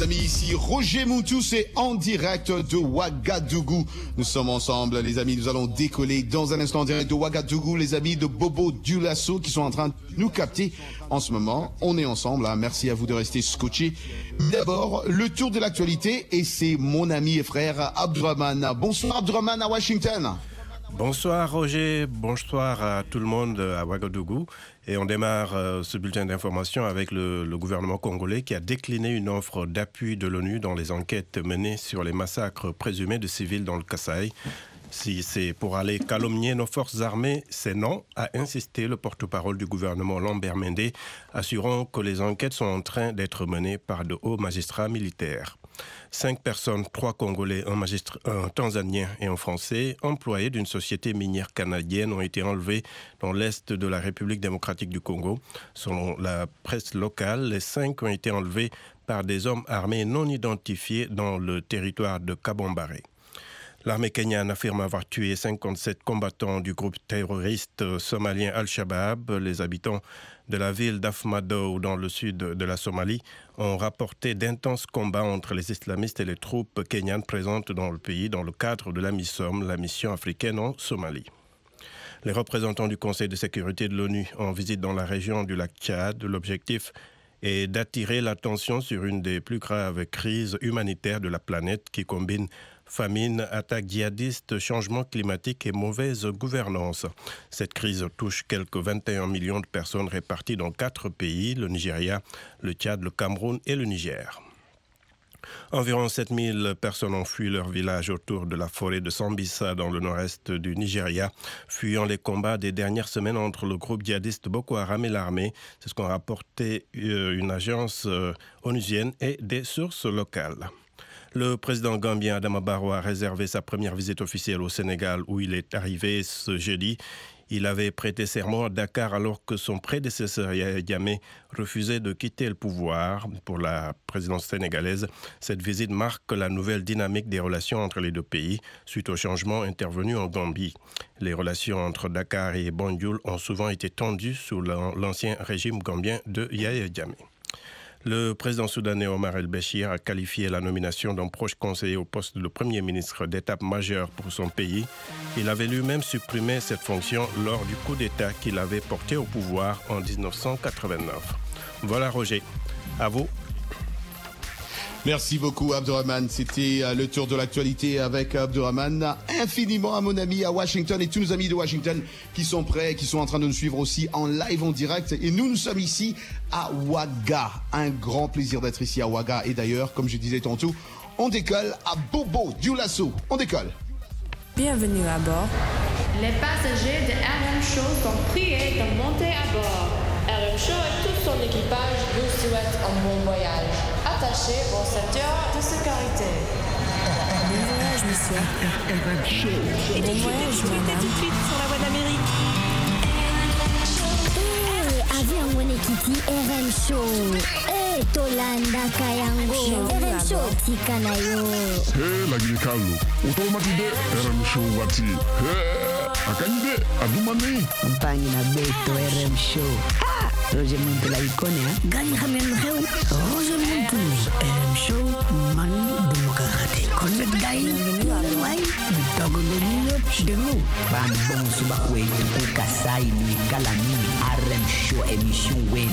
amis, ici Roger Moutou, c'est en direct de Ouagadougou. Nous sommes ensemble, les amis, nous allons décoller dans un instant en direct de Ouagadougou. Les amis de Bobo Dioulasso qui sont en train de nous capter en ce moment. On est ensemble, hein. Merci à vous de rester scotchés. D'abord, le tour de l'actualité et c'est mon ami et frère Abdourahmane. Bonsoir Abdourahmane à Washington. Bonsoir Roger, bonsoir à tout le monde à Ouagadougou. Et on démarre ce bulletin d'information avec le gouvernement congolais qui a décliné une offre d'appui de l'ONU dans les enquêtes menées sur les massacres présumés de civils dans le Kasaï. Si c'est pour aller calomnier nos forces armées, c'est non, a insisté le porte-parole du gouvernement Lambert Mende, assurant que les enquêtes sont en train d'être menées par de hauts magistrats militaires. 5 personnes, 3 Congolais, un Tanzanien et un Français, employés d'une société minière canadienne, ont été enlevés dans l'est de la République démocratique du Congo. Selon la presse locale, les 5 ont été enlevés par des hommes armés non identifiés dans le territoire de Kabombaré. L'armée kenyane affirme avoir tué 57 combattants du groupe terroriste somalien Al-Shabaab. Les habitants de la ville d'Afmado, dans le sud de la Somalie, ont rapporté d'intenses combats entre les islamistes et les troupes kenyanes présentes dans le pays dans le cadre de la MISOM, la mission africaine en Somalie. Les représentants du Conseil de sécurité de l'ONU en visite dans la région du lac Tchad. L'objectif est d'attirer l'attention sur une des plus graves crises humanitaires de la planète qui combine famine, attaques djihadistes, changement climatique et mauvaise gouvernance. Cette crise touche quelques 21 millions de personnes réparties dans 4 pays, le Nigeria, le Tchad, le Cameroun et le Niger. Environ 7000 personnes ont fui leur village autour de la forêt de Sambisa dans le nord-est du Nigeria, fuyant les combats des dernières semaines entre le groupe djihadiste Boko Haram et l'armée. C'est ce qu'ont rapporté une agence onusienne et des sources locales. Le président gambien Adama Barrow a réservé sa première visite officielle au Sénégal où il est arrivé ce jeudi. Il avait prêté serment à Dakar alors que son prédécesseur Yahya Jammeh refusait de quitter le pouvoir pour la présidence sénégalaise. Cette visite marque la nouvelle dynamique des relations entre les deux pays suite aux changements intervenus en Gambie. Les relations entre Dakar et Banjul ont souvent été tendues sous l'ancien régime gambien de Yahya Jammeh. Le président soudanais Omar el-Béchir a qualifié la nomination d'un proche conseiller au poste de Premier ministre d'étape majeure pour son pays. Il avait lui-même supprimé cette fonction lors du coup d'État qu'il avait porté au pouvoir en 1989. Voilà Roger, à vous. Merci beaucoup Abdourahmane, c'était le tour de l'actualité avec Abdourahmane. Infiniment à mon ami à Washington et tous nos amis de Washington qui sont prêts, qui sont en train de nous suivre aussi en live, en direct. Et nous sommes ici à Ouaga. Un grand plaisir d'être ici à Ouaga. Et d'ailleurs, comme je disais tantôt, on décolle à Bobo Dioulasso. On décolle. Bienvenue à bord. Les passagers de RM Show sont priés de monter à bord. RM Show et tout son équipage vous souhaitent un bon voyage. Attachez vos ceintures de sécurité. Bon voyage, monsieur. RM Show. Et bon voyage, madame. Tout de suite sur la voie d'Amérique. Avion Wenekiti RM Show. Tolanda Kayango. RM Show Tikanayo. Lagi Carlo. Automatique RM Show Wati. Akande Adumani. Mpani na Beto RM Show. Roger Moutou la icône, hein? Gani Hamel Reu. Roger Moutou. RM Show Manu Demokrati. Connect Gaï. Wai. Bitagolonio. Demo. Bambon Subakwe. Kasai ni Kalami. RM Show émission Wen.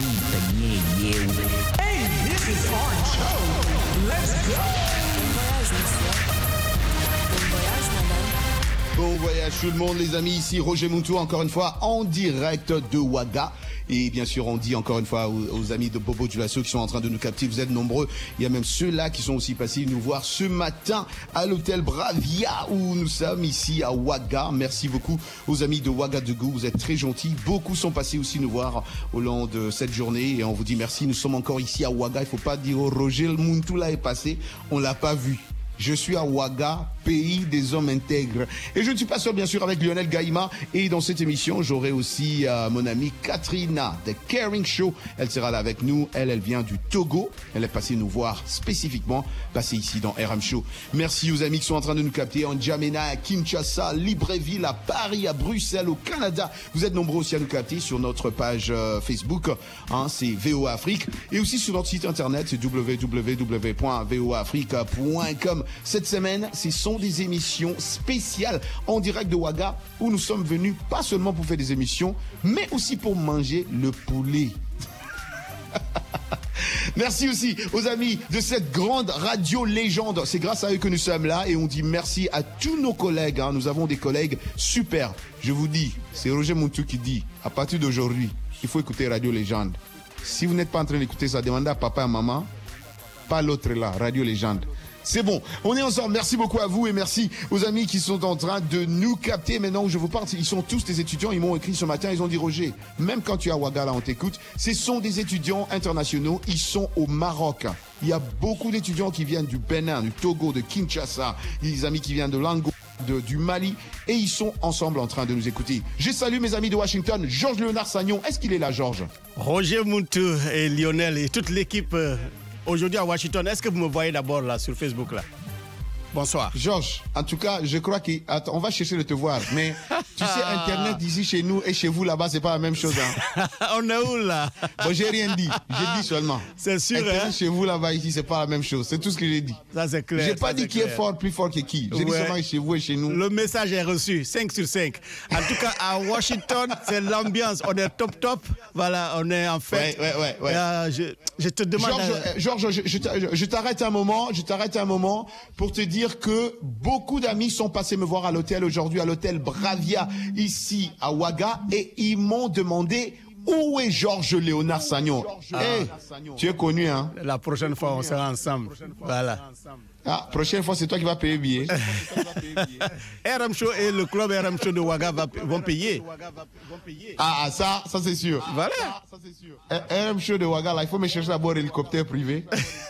Hey, this is RM Show. Let's go. Bon voyage, monsieur. Bon voyage, madame. Bon voyage tout le monde les amis, ici Roger Moutou encore une fois en direct de Ouaga. Et bien sûr, on dit encore une fois aux amis de Bobo Dioulasso qui sont en train de nous capter, vous êtes nombreux. Il y a même ceux-là qui sont aussi passés nous voir ce matin à l'hôtel Bravia où nous sommes ici à Ouaga. Merci beaucoup aux amis de Ouagadougou, vous êtes très gentils. Beaucoup sont passés aussi nous voir au long de cette journée et on vous dit merci. Nous sommes encore ici à Ouaga. Il ne faut pas dire Roger Moutou là est passé, on l'a pas vu. Je suis à Ouaga pays des hommes intègres. Et je ne suis pas seul, bien sûr, avec Lionel Gaïma. Et dans cette émission, j'aurai aussi mon amie Katrina de Caring Show. Elle sera là avec nous. Elle vient du Togo. Elle est passée nous voir spécifiquement, passée ici dans RM Show. Merci aux amis qui sont en train de nous capter en N'Djamena, à Kinshasa, Libreville, à Paris, à Bruxelles, au Canada. Vous êtes nombreux aussi à nous capter sur notre page Facebook. C'est VOA Afrique. Et aussi sur notre site internet, c'est www.voafrique.com. Cette semaine, ce sont des émissions spéciales en direct de Ouaga où nous sommes venus pas seulement pour faire des émissions, mais aussi pour manger le poulet. Merci aussi aux amis de cette grande radio légende. C'est grâce à eux que nous sommes là et on dit merci à tous nos collègues. Nous avons des collègues super. Je vous dis, c'est Roger Muntu qui dit, à partir d'aujourd'hui, il faut écouter Radio Légende. Si vous n'êtes pas en train d'écouter ça, demandez à papa et à maman. Pas l'autre là, Radio Légende. C'est bon, on est ensemble. Merci beaucoup à vous et merci aux amis qui sont en train de nous capter. Maintenant où je vous parle, ils sont tous des étudiants. Ils m'ont écrit ce matin, ils ont dit Roger, même quand tu es à Ouaga, là on t'écoute, ce sont des étudiants internationaux. Ils sont au Maroc. Il y a beaucoup d'étudiants qui viennent du Bénin, du Togo, de Kinshasa. Il y a des amis qui viennent de l'Angola, du Mali. Et ils sont ensemble en train de nous écouter. Je salue mes amis de Washington. Georges Léonard Sagnon, est-ce qu'il est là, Georges? Roger Muntu et Lionel et toute l'équipe aujourd'hui à Washington. Est-ce que vous me voyez d'abord là sur Facebook là? Bonsoir. Georges, en tout cas, je crois qu'on va chercher de te voir. Mais tu sais, Internet ici chez nous et chez vous là-bas, c'est pas la même chose. On est où là? Bon, j'ai rien dit. J'ai dit seulement. C'est sûr. Internet chez vous là-bas, ici, c'est pas la même chose. C'est tout ce que j'ai dit. Ça, c'est clair. J'ai pas dit qui est fort, plus fort que qui. J'ai dit seulement chez vous et chez nous. Le message est reçu. 5 sur 5. En tout cas, à Washington, c'est l'ambiance. On est top. Voilà, on est en fait. Ouais. Je te demande. Georges, je t'arrête un moment. Pour te dire que beaucoup d'amis sont passés me voir à l'hôtel aujourd'hui, à l'hôtel Bravia, ici à Ouaga, et ils m'ont demandé où est Georges Léonard Sagnon. Tu es connu, hein? La prochaine fois, on sera ensemble. Voilà. Prochaine fois, c'est toi qui vas payer le billet. RM Show et le club RM Show de Ouaga vont payer. Ça c'est sûr. Voilà. RM Show de Ouaga, là, il faut me chercher d'abord un hélicoptère privé.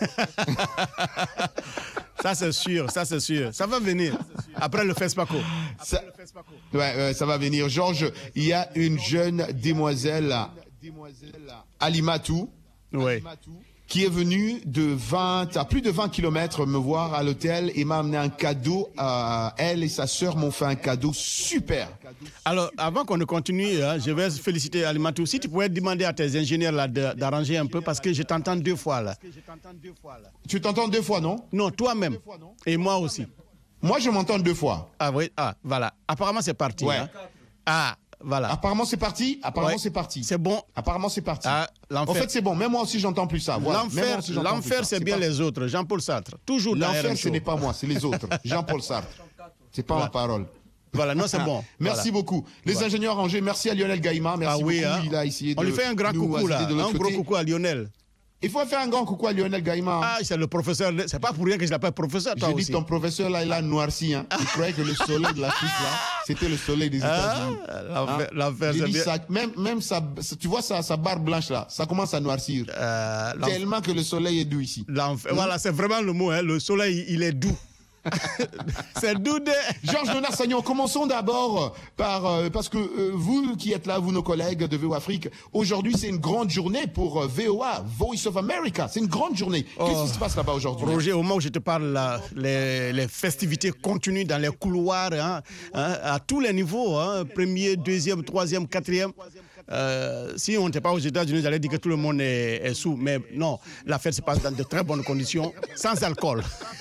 Ça c'est sûr. Ça va venir après le FESPACO. Ça va venir. Georges, il y a une jeune demoiselle, Alimatou, qui est venue à plus de 20 km me voir à l'hôtel et m'a amené un cadeau. Elle et sa sœur m'ont fait un cadeau super. Alors, avant qu'on ne continue, je vais féliciter Alimatou. Si tu pouvais demander à tes ingénieurs là d'arranger un peu parce que je t'entends 2 fois là. Tu t'entends 2 fois, non? Non, toi-même. Et moi aussi. Moi, je m'entends 2 fois. Ah oui, voilà. Apparemment, c'est parti. Ouais. Voilà. Apparemment, c'est parti. C'est parti. C'est bon. Apparemment, c'est parti. En fait, c'est bon. Même moi aussi, j'entends plus ça. Voilà. L'enfer, c'est bien les autres. Jean-Paul Sartre. Toujours dans l'enfer, ce n'est pas moi, c'est les autres. Jean-Paul Sartre. C'est pas ma parole. Voilà, non, c'est bon. Merci beaucoup. Les ingénieurs rangés, merci à Lionel Gaïma. Merci beaucoup. Il a essayé de. On lui fait un grand coucou là. Un gros coucou à Lionel. Il faut faire un grand coucou à Lionel Gaïma. C'est le professeur. C'est pas pour rien que je l'appelle professeur, toi aussi. J'ai dit ton professeur là, il a noirci. Il croyait que le soleil de l'Afrique là, c'était le soleil des États-Unis. L'enfer, c'est bien. Même ça, tu vois sa barbe blanche là, ça commence à noircir. Tellement que le soleil est doux ici. Voilà, c'est vraiment le mot. Le soleil, il est doux. C'est doux de... Georges Léonard Sagnon, commençons d'abord parce que vous qui êtes là, vous nos collègues de VOA Afrique, aujourd'hui c'est une grande journée pour VOA, Voice of America. C'est une grande journée. Qu'est-ce qui se passe là-bas aujourd'hui? Roger, au moment où je te parle, là, les festivités continuent dans les couloirs, à tous les niveaux, premier, deuxième, troisième, quatrième. Si on n'était pas aux États-Unis, j'allais dire que tout le monde est sous. Mais non, la fête se passe dans de très bonnes conditions, sans alcool.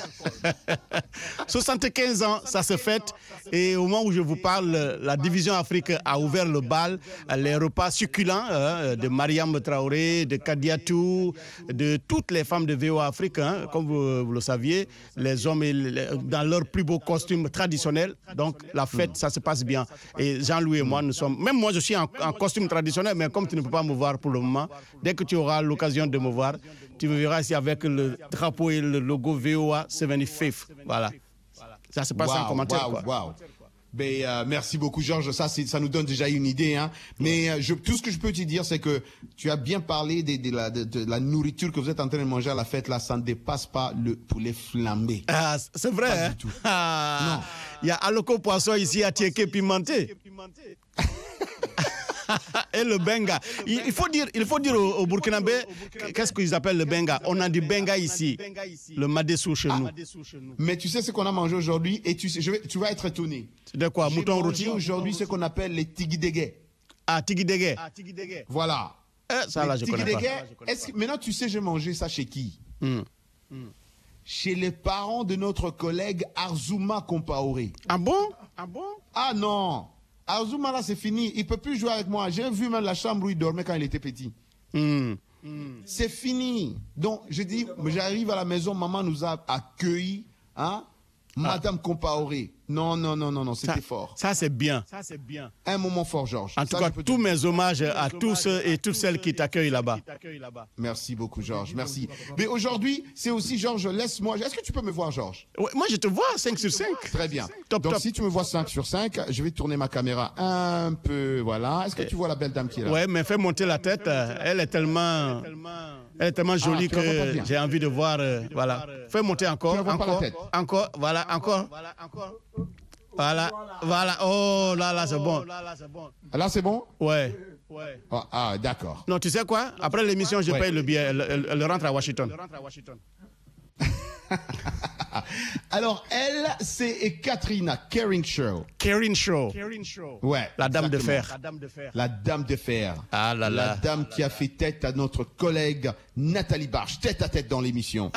75 ans, ça se fête. Et au moment où je vous parle, la division Afrique a ouvert le bal. Les repas succulents de Mariam Traoré, de Kadiatou, de toutes les femmes de VOA Afrique, comme vous le saviez, les hommes dans leurs plus beaux costumes traditionnels. Donc la fête, ça se passe bien. Et Jean-Louis et moi, nous sommes... Même moi, je suis en costume traditionnel, mais comme tu ne peux pas me voir pour le moment, dès que tu auras l'occasion de me voir, tu me verras ici avec le drapeau et le logo VOA 75. Voilà. Ça se passe en commentaire. Wow. Merci beaucoup, Georges. Ça nous donne déjà une idée. Hein. Mais tout ce que je peux te dire, c'est que tu as bien parlé de la nourriture que vous êtes en train de manger à la fête. Là, ça ne dépasse pas le poulet flambé. Ah, c'est vrai. Pas Hein? du tout. Ah, il y a Aloko Poisson ici à Tiéké pimenté. Et le benga. Il faut dire au Burkinabé, qu'est-ce qu'ils appellent le benga? On a du benga ici, le madessou chez nous. Mais tu sais ce qu'on a mangé aujourd'hui et tu vas être étonné. C'est de quoi? Mouton rôti? Aujourd'hui, ce qu'on appelle les tigidégué. Ah, tigidégué. Voilà. Ça là, je connais pas. Maintenant, tu sais, j'ai mangé ça chez qui? Chez les parents de notre collègue Arzouma Compaoré. Ah bon? Ah non. Arzouma, là, c'est fini. Il ne peut plus jouer avec moi. J'ai vu même la chambre où il dormait quand il était petit. C'est fini. Donc, je dis, j'arrive à la maison, maman nous a accueillis. Hein? Madame Compaoré. Non, c'était fort. Ça, c'est bien. Un moment fort, Georges. En tout cas, tous mes hommages à tous et toutes celles qui t'accueillent là-bas. Merci beaucoup, Georges. Merci. Mais aujourd'hui, c'est aussi, Georges, laisse-moi. Est-ce que tu peux me voir, Georges? Ouais, moi, je te vois 5 sur 5. Très bien. Top. Si tu me vois 5 sur 5, je vais tourner ma caméra un peu. Voilà. Est-ce que tu vois la belle dame qui est là? Ouais, mais fais monter la tête. Elle est tellement jolie que j'ai envie de voir. Voilà. Fais monter encore. Encore. Voilà. Oh, là, c'est bon. Là, c'est bon? Ouais. Ah, d'accord. Non, tu sais quoi? Après l'émission, je paye le billet. Elle rentre à Washington. Alors, elle, c'est Katrina Keringshaw. Ouais. La dame de fer. La dame de fer. Ah là là. La dame qui a fait tête à notre collègue Nathalie Barche, tête à tête dans l'émission.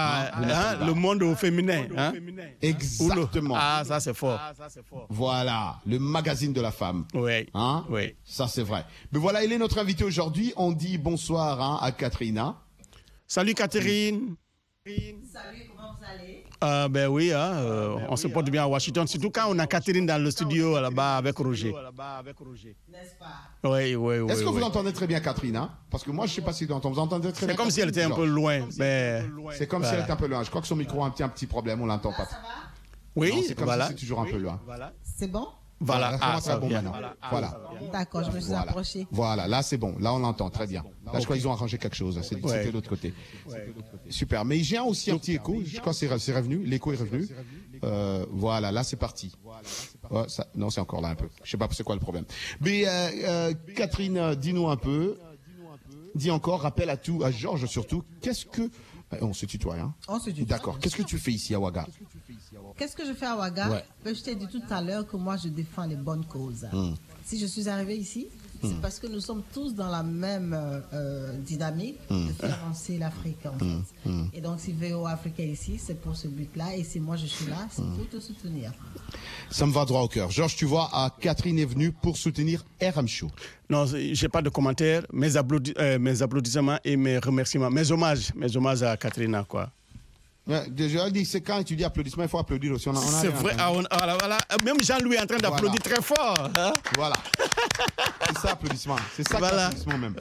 Le monde au féminin. Hein? Exactement. Ah, ça c'est fort. Voilà, le magazine de la femme. Oui. Hein? Oui. Ça c'est vrai. Mais voilà, elle est notre invitée aujourd'hui. On dit bonsoir à Katrina. Salut Catherine. Salut, comment vous allez? Ben oui, on se porte bien à Washington, surtout quand on a Catherine dans le studio là-bas avec Roger. N'est-ce pas? Oui. Est-ce que vous entendez très bien Catherine, hein? Parce que moi, je ne sais pas si vous entendez très bien. C'est comme si elle était un peu loin. C'est comme si elle était un peu loin. Je crois que son micro a un petit problème, on ne l'entend pas. Ça va? Oui, c'est comme si c'est toujours un peu loin. C'est bon? Voilà, ça bon maintenant. Voilà. D'accord, je me suis approché. Voilà, là c'est bon, là on l'entend très bien. Là je crois qu'ils ont arrangé quelque chose, c'était de l'autre côté. Super, mais j'ai aussi un petit écho, je crois que c'est revenu, l'écho est revenu. Voilà, là c'est parti. Non, c'est encore là un peu. Je sais pas c'est quoi le problème. Mais Catherine, dis-nous un peu. Dis encore, rappelle à Georges surtout, qu'est-ce que... On se tutoie, hein? On se tutoie. D'accord. Qu'est-ce que tu fais ici à Ouaga? Qu'est-ce que je fais à Ouaga? Ouais. Je t'ai dit tout à l'heure que moi, je défends les bonnes causes. Si je suis arrivée ici, c'est parce que nous sommes tous dans la même dynamique de faire avancer l'Afrique, en fait. Et donc, si VO Africa est ici, c'est pour ce but-là. Et si moi, je suis là, c'est pour te soutenir. Ça me va droit au cœur. Georges, tu vois, Catherine est venue pour soutenir RM Show. Non, j'ai pas de commentaires. Mes applaudissements et mes remerciements. Mes hommages à Catherine, quoi. Ouais, déjà, c'est quand tu dis applaudissements, il faut applaudir aussi. C'est vrai. Voilà. Même Jean-Louis est en train d'applaudir très fort. Hein? Voilà. C'est ça, applaudissement. C'est ça, applaudissement même.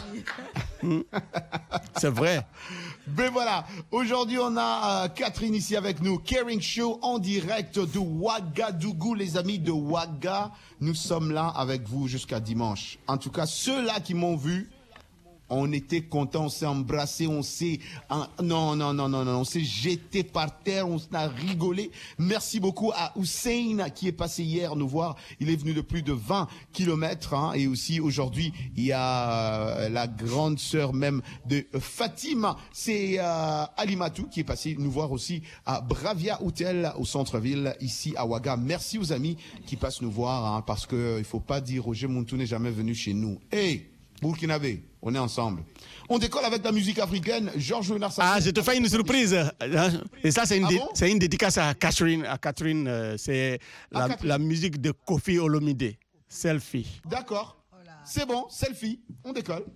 Oui. C'est vrai. Ben voilà, aujourd'hui on a Catherine ici avec nous, Keringshaw en direct de Ouagadougou, les amis de Ouaga. Nous sommes là avec vous jusqu'à dimanche. En tout cas, ceux-là qui m'ont vu, on était contents, on s'est embrassés, on s'est... Non, on s'est jeté par terre, on a rigolé. Merci beaucoup à Hussein qui est passé hier nous voir. Il est venu de plus de 20 kilomètres. Hein, et aussi aujourd'hui, il y a la grande sœur même de Fatima. C'est Alimatou qui est passé nous voir aussi à Bravia Hotel au centre-ville ici à Ouaga. Merci aux amis qui passent nous voir hein, parce qu'il ne faut pas dire Roger Mountou n'est jamais venu chez nous. Hey, Burkinabé, on est ensemble. On décolle avec la musique africaine. Georges Léonard. Ah, je te fais une surprise. Et ça, c'est une dédicace à Catherine. C'est la musique de Kofi Olomide. Selfie. D'accord. C'est bon, selfie. On décolle.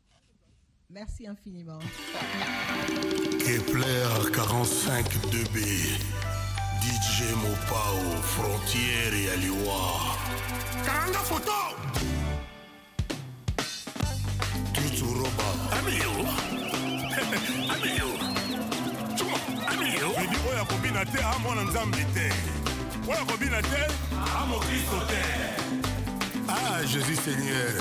Merci infiniment. Kepler 45 2B. DJ Mopao, Frontière et Aliwa. Karanga photo. Amiyo. Amiyo. Amiyo. Video ya kobina te amona nzambe te. Ah, Jésus Seigneur.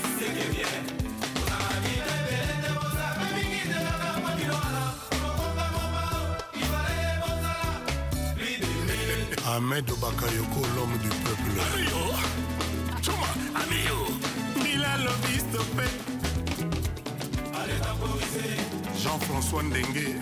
Ahmed Bakayoko, l'homme du peuple. Amio, Chuma, Amio, Milan Lobistopé. Allez temporiser. Jean-François Ndengue.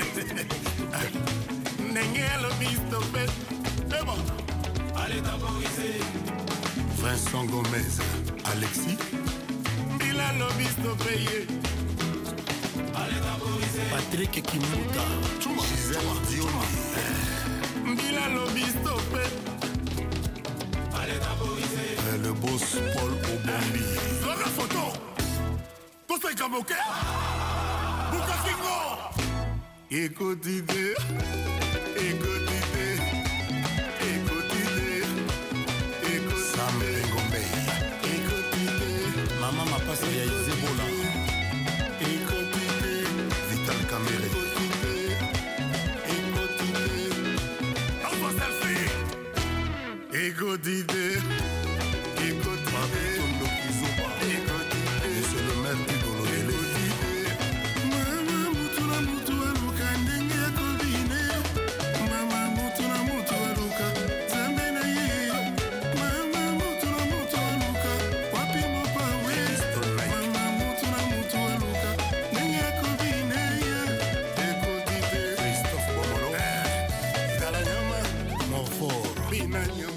Ndengue Lobistopé. C'est bon. Allez temporiser. Vincent Gomez, Alexis. Milan Lobistopé. Allez temporiser. Patrick Kimuta. Chuma, Gisèle Dioni. Bila Lobistopé. Allez temporiser. Le boss Paul Obambi. Sur la photo. Tout c'est comme ok. Bukakingo. Écoutez. Écoutez. Écoutez. Écoutez. Sam Ngombe. Écoutez. Maman m'a passé à Zebola. Écoutez. Vital Kamere. Ego d'idée, ego d'idée, c'est le maître du Golo. Ego d'idée, mama mutuna mutua luka ndenge ya kobine, mama mutuna mutua luka zambena ye, mama mutuna mutua luka wapi mopa we, mama mutuna mutua luka ndenge ya kobine ye, ego d'idée, Christophe Bomolo, Dalanyama, Morfort, Binanyama.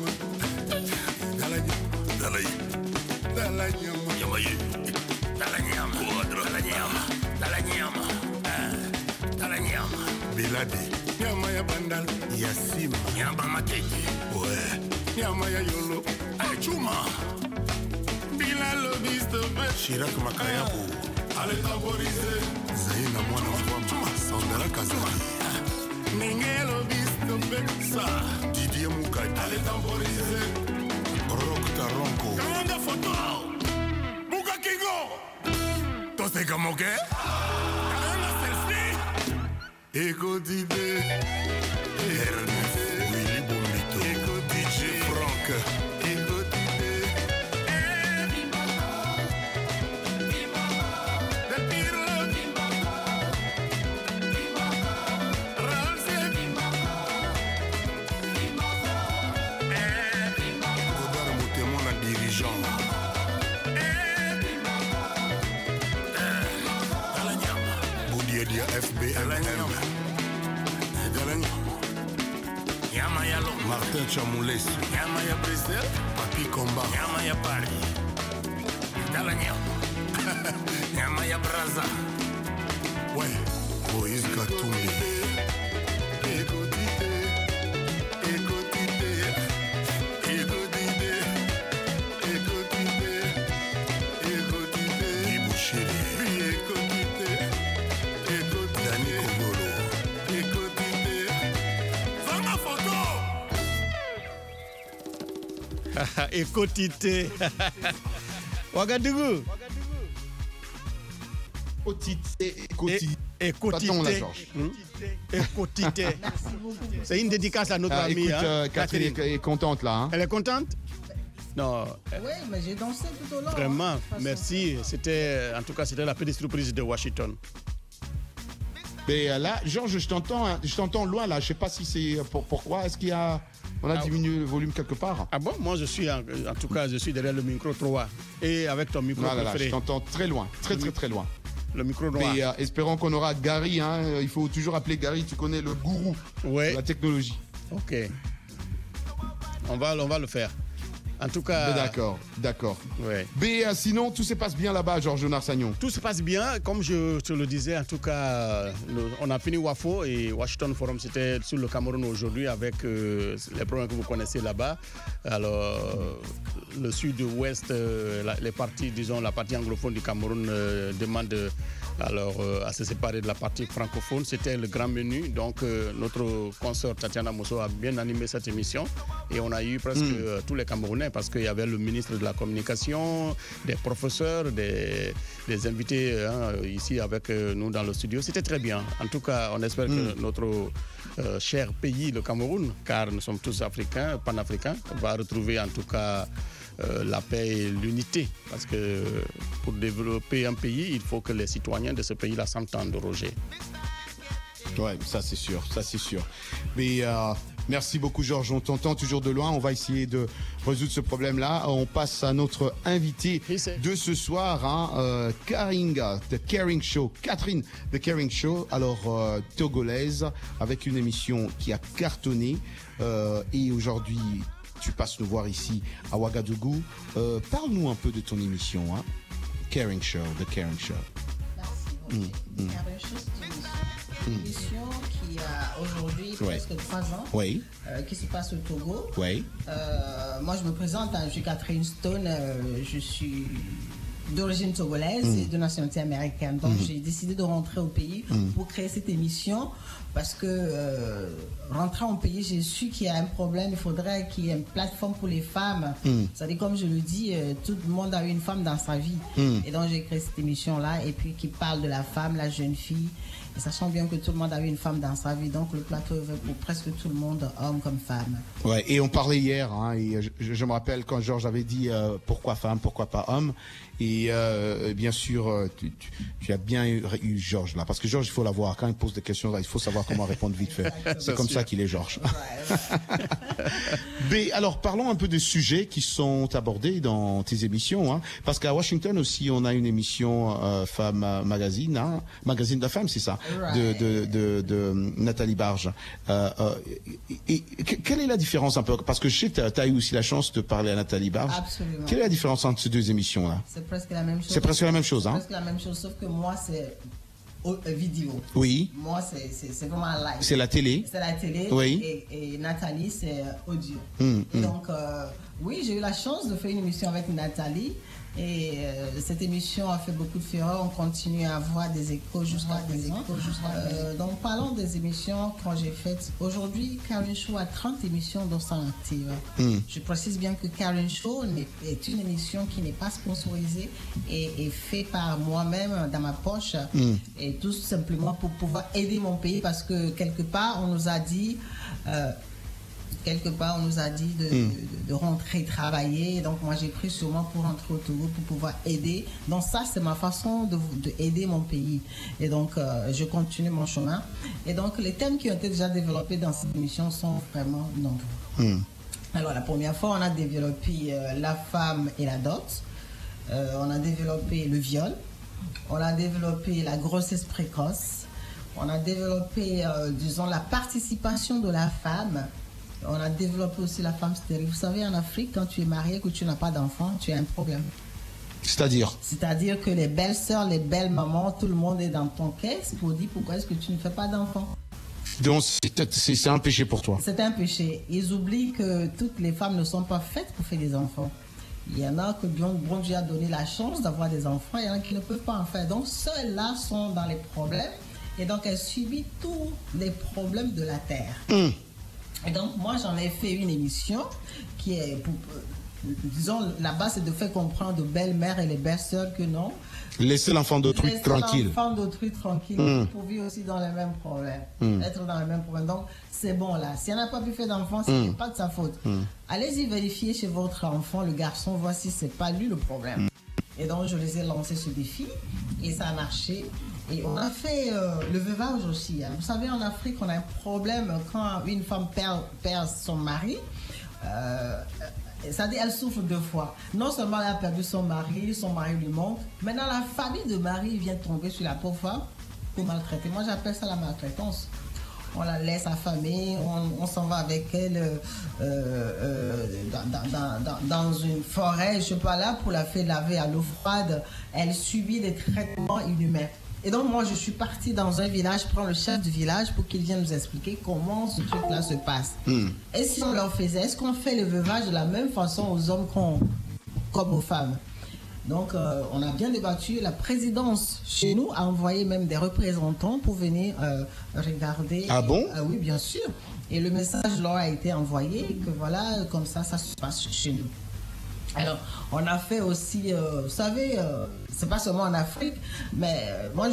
Biladi, nyama ya bandal, Yasim, nyama makeke, ouais, nyama ya yolo, chuma, Bilal Lobistopé, Chirac Makayabu, allez temporiser, Zahina mwana mwana, Sandra Kazali, Nenge Lobistopé, ça, Didier Moukadi, allez temporiser, Rock Taronko, Kamanda photo, Buka Kingo, Tose Kamoke, Kamanda selfie, Ego d'idée, Ernest, Willy Bombito, Ego DJ Franck, Ego d'idée, Del Pirlo, Ramsey, Godard Moutemon, la dirigeant. Boudiadia FBLM. Yamaya Lo, Martin Chamoules, Yamaya Brisel, Papi Combat, Yamaya Paris, Dalanya, Yamaya Braza, ouais, Moïse Katumbi, Écoutez, écoutez, écoutez, écoutez, écoutez, Ibouchéri, écoutez, écoutez, Dani Kogolo, écoutez, Zama photo. Écoutez. Ouagadougou. Écoutez. C'est une dédicace à notre amie. Écoute, Catherine est contente là. Hein? Elle est contente? Non. Oui, mais j'ai dansé tout au long. Vraiment, merci. C'était, en tout cas, c'était la petite surprise de Washington. Mais là, Georges, je t'entends loin là. Je sais pas si c'est pourquoi. Est-ce qu'il y a, on a diminué le volume quelque part? Ah bon? Moi, je suis en tout cas, je suis derrière le micro 3 et avec ton micro préféré. Je t'entends très loin, très loin. Le micro droit. Mais espérons qu'on aura Gary. Hein. Il faut toujours appeler Gary. Tu connais le gourou de la technologie. Ok. On va le faire. En tout cas. D'accord. Ouais. Mais sinon, tout se passe bien là-bas, Georges Narsagnon. Tout se passe bien. Comme je te le disais, en tout cas, on a fini WAFO et Washington Forum, c'était sur le Cameroun aujourd'hui avec les problèmes que vous connaissez là-bas. Alors, le sud-ouest, les parties, disons, la partie anglophone du Cameroun demande Alors, à se séparer de la partie francophone, c'était le grand menu. Donc, notre consoeur Tatiana Mosso a bien animé cette émission. Et on a eu presque tous les Camerounais parce qu'il y avait le ministre de la Communication, des professeurs, des invités ici avec nous dans le studio. C'était très bien. En tout cas, on espère que notre cher pays, le Cameroun, car nous sommes tous africains, panafricains, va retrouver en tout cas la paix et l'unité. Parce que pour développer un pays, il faut que les citoyens de ce pays-là s'entendent, Roger. Ouais, ça c'est sûr, ça c'est sûr. Mais merci beaucoup Georges, on t'entend toujours de loin, on va essayer de résoudre ce problème-là. On passe à notre invité de ce soir, Karinga, The Caring Show, Catherine, The Caring Show, alors togolaise, avec une émission qui a cartonné et aujourd'hui tu passes nous voir ici à Ouagadougou. Parle-nous un peu de ton émission, Caring Show, The Caring Show. Merci. Caring Show, c'est une émission qui a aujourd'hui presque 3 ans, qui se passe au Togo. Moi, je me présente, je suis Catherine Stone, je suis d'origine togolaise et de nationalité américaine. Donc, j'ai décidé de rentrer au pays pour créer cette émission parce que rentrer au pays, j'ai su qu'il y a un problème. Il faudrait qu'il y ait une plateforme pour les femmes. C'est-à-dire, comme je le dis, tout le monde a eu une femme dans sa vie. Et donc, j'ai créé cette émission-là et puis qui parle de la femme, la jeune fille. Et sachant bien que tout le monde a eu une femme dans sa vie, donc le plateau est pour presque tout le monde, homme comme femme. Ouais, et on parlait hier, et je me rappelle quand Georges avait dit pourquoi femme, pourquoi pas homme. Et bien sûr, tu as bien eu Georges là, parce que Georges, il faut l'avoir. Quand il pose des questions là, il faut savoir comment répondre vite fait. C'est comme ça qu'il est Georges. Mais alors, parlons un peu des sujets qui sont abordés dans tes émissions, parce qu'à Washington aussi, on a une émission Femme Magazine, Magazine de la Femme, c'est ça, de Nathalie Barge. Et quelle est la différence un peu, parce que je sais que tu as eu aussi la chance de parler à Nathalie Barge. Absolument. Quelle est la différence entre ces deux émissions là? C'est presque la même chose. C'est presque la même chose, C'est presque la même chose, sauf que moi, c'est vidéo. Oui. Moi, c'est vraiment live. C'est la télé. C'est la télé. Oui. Et Nathalie, c'est audio. Donc, oui, j'ai eu la chance de faire une émission avec Nathalie. Et cette émission a fait beaucoup de fureur. On continue à avoir des échos jusqu'à présent. Donc, parlons des émissions qu'on j'ai faites. Aujourd'hui, Caring Show a 30 émissions dans son active. Je précise bien que Caring Show est une émission qui n'est pas sponsorisée et faite par moi-même dans ma poche. Et tout simplement pour pouvoir aider mon pays parce que quelque part, on nous a dit... de rentrer travailler. Donc, moi, j'ai pris sur moi pour rentrer au Togo pour pouvoir aider. Donc, ça, c'est ma façon de aider mon pays. Et donc, je continue mon chemin. Et donc, les thèmes qui ont été déjà développés dans cette émission sont vraiment nombreux. Alors, la première fois, on a développé la femme et la dot. On a développé le viol. On a développé la grossesse précoce. On a développé, disons, la participation de la femme. On a développé aussi la femme stérile. Vous savez, en Afrique, quand tu es marié et que tu n'as pas d'enfant, tu as un problème. C'est-à-dire que les belles sœurs, les belles mamans, tout le monde est dans ton caisse pour dire pourquoi est-ce que tu ne fais pas d'enfant. Donc, c'est un péché pour toi. C'est un péché. Ils oublient que toutes les femmes ne sont pas faites pour faire des enfants. Il y en a que bon Dieu a donné la chance d'avoir des enfants, il y en a qui ne peuvent pas en faire. Donc, ceux-là sont dans les problèmes et donc elles subissent tous les problèmes de la terre. Et donc, moi, j'en ai fait une émission qui est, disons, là-bas, c'est de faire comprendre aux belles-mères et les belles-sœurs que non. Laissez l'enfant d'autrui tranquille. L'enfant d'autrui tranquille pour vivre aussi dans les mêmes problèmes. Être dans les mêmes problèmes. Donc, c'est bon là. Si elle n'a pas pu faire d'enfant, ce n'est pas de sa faute. Allez-y vérifier chez votre enfant, le garçon, voir si ce n'est pas lui le problème. Et donc, je les ai lancé ce défi et ça a marché. Et on a fait le veuvage aussi. Vous savez, en Afrique, on a un problème quand une femme perd son mari. C'est-à-dire elle souffre 2 fois. Non seulement elle a perdu son mari lui manque. Maintenant, la famille de mari vient tomber sur la pauvre femme pour maltraiter. Moi, j'appelle ça la maltraitance. On la laisse affamer, on s'en va avec elle dans une forêt, je ne sais pas là, pour la faire laver à l'eau froide. Elle subit des traitements inhumains. Et donc, moi, je suis partie dans un village, prendre le chef du village pour qu'il vienne nous expliquer comment ce truc-là se passe. Et si on leur faisait, est-ce qu'on fait le veuvage de la même façon aux hommes comme aux femmes? Donc, on a bien débattu. La présidence chez nous a envoyé même des représentants pour venir regarder. Ah bon? Oui, bien sûr. Et le message leur a été envoyé que voilà, comme ça se passe chez nous. Alors, on a fait aussi, vous savez, c'est pas seulement en Afrique, mais moi je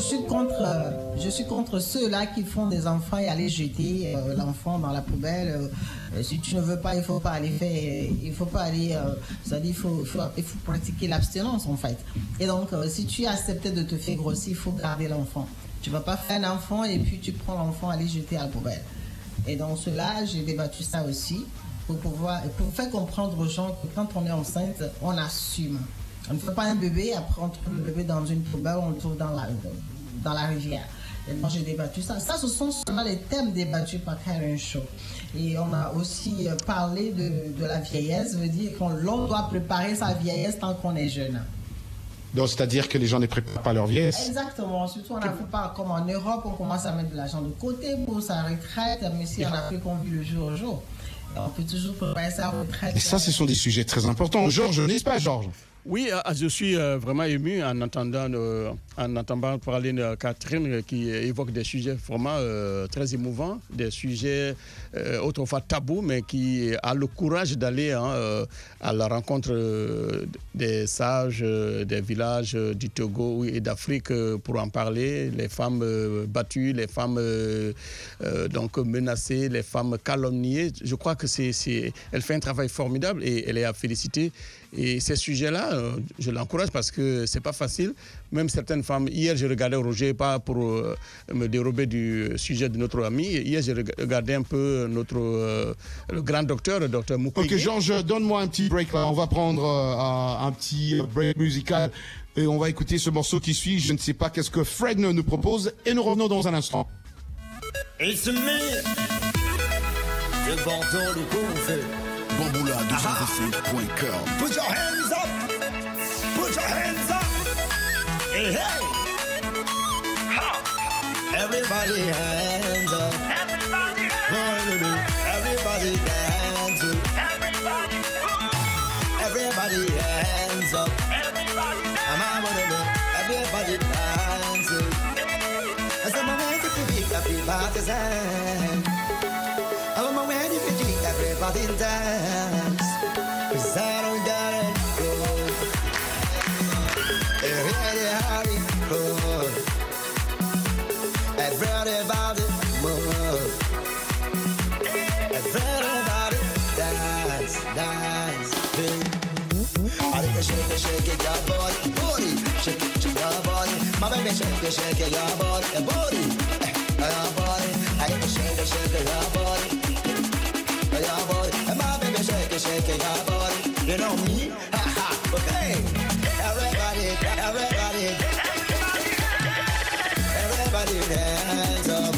suis contre ceux-là qui font des enfants et aller jeter l'enfant dans la poubelle. Si tu ne veux pas, il faut pas aller faire, il faut pas aller, c'est-à-dire il faut pratiquer l'abstinence en fait. Et donc, si tu as accepté de te faire grossir, il faut garder l'enfant. Tu vas pas faire un enfant et puis tu prends l'enfant aller jeter à la poubelle. Et donc cela, j'ai débattu ça aussi. Pour faire comprendre aux gens que quand on est enceinte, on assume. On ne fait pas un bébé, après on trouve le bébé dans une poubelle, on le trouve dans la rivière. Et donc j'ai débattu ça. Ça, ce sont seulement les thèmes débattus par Karen Shaw. Et on a aussi parlé de la vieillesse, ça veut dire qu'on doit préparer sa vieillesse tant qu'on est jeune. Donc, c'est-à-dire que les gens ne préparent pas leur vieillesse. Exactement. Surtout en Afrique, pas comme en Europe, on commence à mettre de l'argent de côté pour sa retraite, mais si en Afrique, on vit le jour au jour. On peut toujours préparer sa retraite. Et ça, ce sont des sujets très importants. Georges, n'est-ce pas, Georges? Oui, je suis vraiment ému en entendant parler de Catherine qui évoque des sujets vraiment très émouvants, des sujets autrefois tabous, mais qui a le courage d'aller à la rencontre des sages des villages du Togo et d'Afrique pour en parler. Les femmes battues, les femmes donc menacées, les femmes calomniées. Je crois que elle fait un travail formidable et elle est à féliciter. Et ces sujets-là, je l'encourage parce que c'est pas facile. Même certaines femmes, hier je regardais Roger, pas pour me dérober du sujet de notre ami, hier j'ai regardé un peu le grand docteur Mukwege. Ok Georges, donne-moi un petit break là, on va prendre un petit break musical et on va écouter ce morceau qui suit. Je ne sais pas qu'est-ce que Fred nous propose et nous revenons dans un instant. It's me, le bandeau du coup. Bamboula 225.com. Put your hands up. Put your hands up. Hey, hey. Ha. Everybody hands up. Everybody hands up. Everybody dance. Everybody. Everybody hands up. Everybody dance. Everybody dance. As I'm ready to pick up the partisan. I'm ready to pick everybody dance. 'Cause I don't gotta go. Everybody go. Everybody move. Everybody dance, dance. I like to shake it, your body, body. Shake it, your body. My baby, shake it, your body, body. Your body. I like to shake it, your body. Your body, and my baby shake it, your body. You know me, ha ha. Okay, everybody, everybody hands up.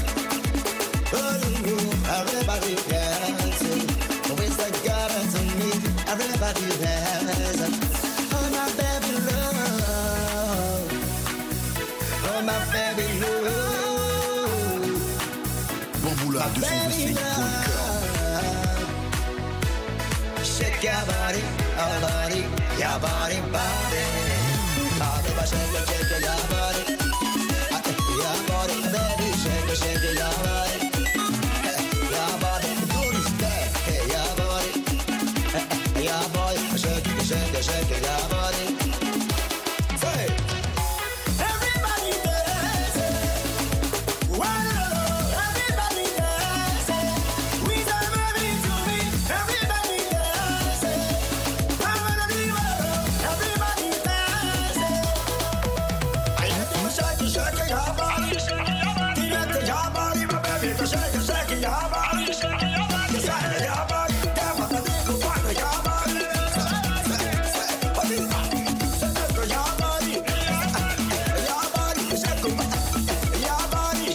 Everybody hands up. With the God to me, everybody hands up. Oh my baby love, oh my baby love. Bamboula 225.com. Shake your body, your body, body. Shake your body, baby, shake your body. Your body, do this thing, hey, your body, shake your body. Say, everybody dance, everybody dance. We don't ready to me, everybody dance. Everybody dance. I have to shake your body, shake your body, my baby, shake your body, shake your body, damn, what the nigga want your body. What is that? Shake your body, shake your body.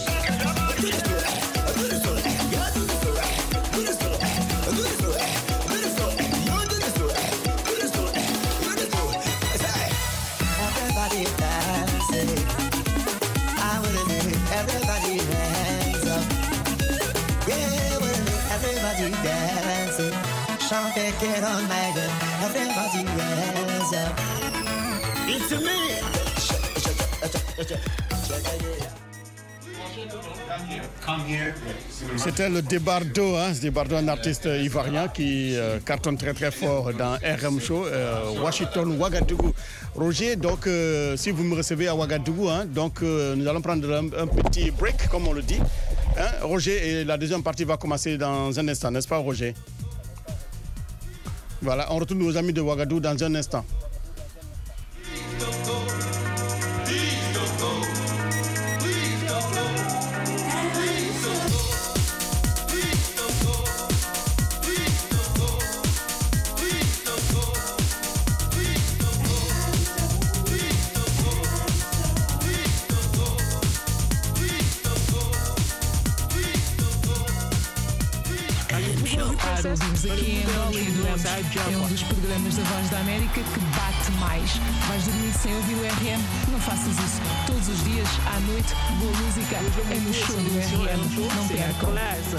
Everybody dancing. I wanna make everybody hands up. Yeah, everybody dancing. Chante, get on my girl. Everybody hands up. It's me. C'était le Débardo, hein, Débardo, un artiste ivoirien qui cartonne très très fort dans RM Show, Washington, Ouagadougou. Roger, donc si vous me recevez à Ouagadougou, hein, donc nous allons prendre un petit break, comme on le dit. Hein, Roger, et la deuxième partie va commencer dans un instant, n'est-ce pas Roger? Voilà, on retourne nos amis de Ouagadougou dans un instant. Ouvimos aqui em Angola e adoramos. É um dos programas da Voz da América que bate mais. Vais dormir sem ouvir o RM? Não faças isso. Todos os dias, à noite, boa música é no show do RM. Não percam.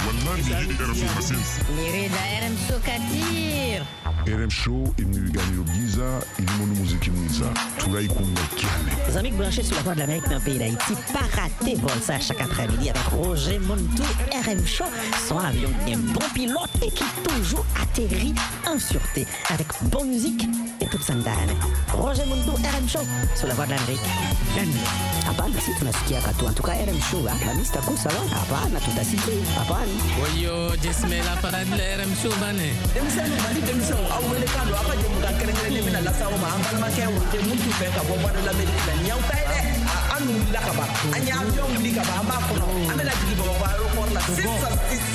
Lirida RM Show Katir. RM Show est venu gagner le Giza et le monde musique Giza. Tout là, il connaît Kiane. Les amis branchés sur la voix de l'Amérique dans le pays d'Haïti, pas rater vol ça chaque après-midi avec Roger Montou, RM Show, son avion qui est un bon pilote et qui toujours atterrit en sûreté avec bonne musique et toute sa dame. Roger Montou, RM Show, sur la voix de l'Amérique. Hapana, si tunasikia katu. En tout cas, RM Show, la liste à ça va. Hapana, tutasikia. Hapana. Oyo, jesmela parade la RM Show bane. Awele kando apa je muda kerengere mina la sawo ma ambal ma ke wote muntu fe ka bo bada la medina nyaw tay de anu la ka ba anya avion li ka ba amba ko no amela digi bo ba ro ko la sissa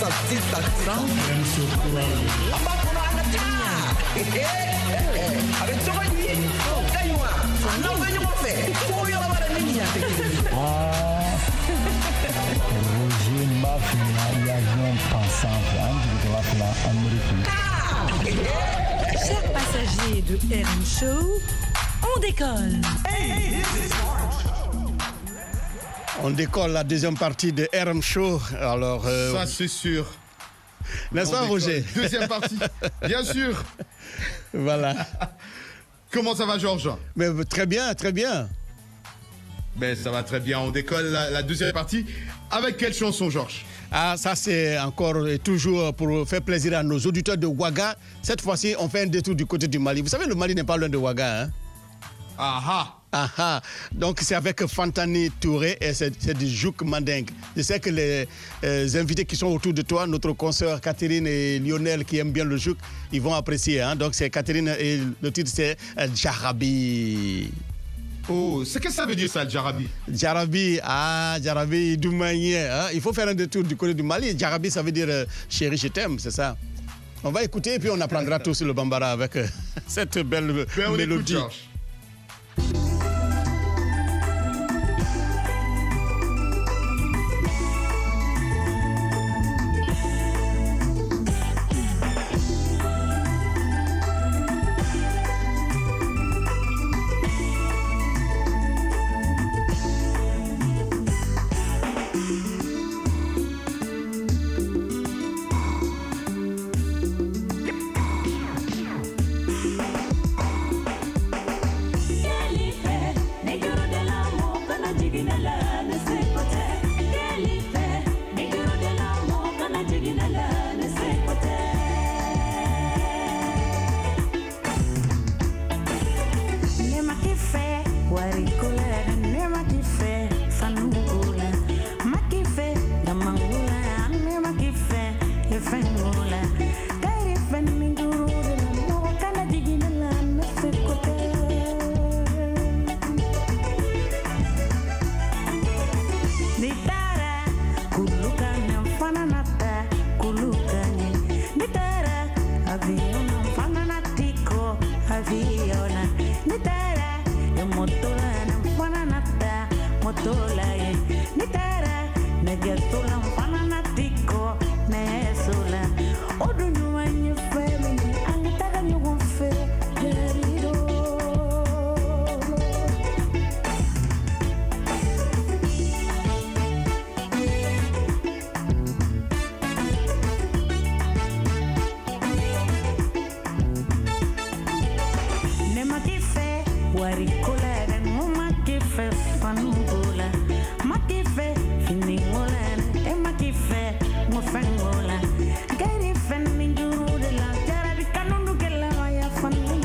amba ko no ana tinya avec so ni kaywa no ba ni mo fe ko yo ba la ni ya te Roger Mafia y avion pensant de la Amérique. Chers passagers de RM Show, on décolle. On décolle la deuxième partie de RM Show. Alors, ça, c'est sûr. N'est-ce pas, Roger? Deuxième partie, bien sûr. Voilà. Comment ça va, Georges? Mais très bien, très bien. Ben, ça va très bien. On décolle la deuxième partie. Avec quelle chanson, Georges? Ah, ça c'est encore et toujours pour faire plaisir à nos auditeurs de Ouaga. Cette fois-ci, on fait un détour du côté du Mali. Vous savez, le Mali n'est pas loin de Ouaga, hein? Aha. Aha. Donc c'est avec Fantani Touré et c'est du Jouk Mandingue. Je sais que les invités qui sont autour de toi, notre consoeur Catherine et Lionel qui aiment bien le Jouk, ils vont apprécier. Hein? Donc c'est Catherine et le titre c'est Djarabi. Oh, qu'est-ce que ça veut dire ça, Djarabi? Djarabi, Djarabi, Doumanien. Hein? Il faut faire un détour du côté du Mali. Djarabi, ça veut dire chérie, je t'aime, c'est ça. On va écouter et puis on apprendra tous le bambara avec cette belle mélodie. Écoute, Warikola fangola makife finingola e makife mo fangola gari fanning juru de la jara bi kanunu gella ya fangola.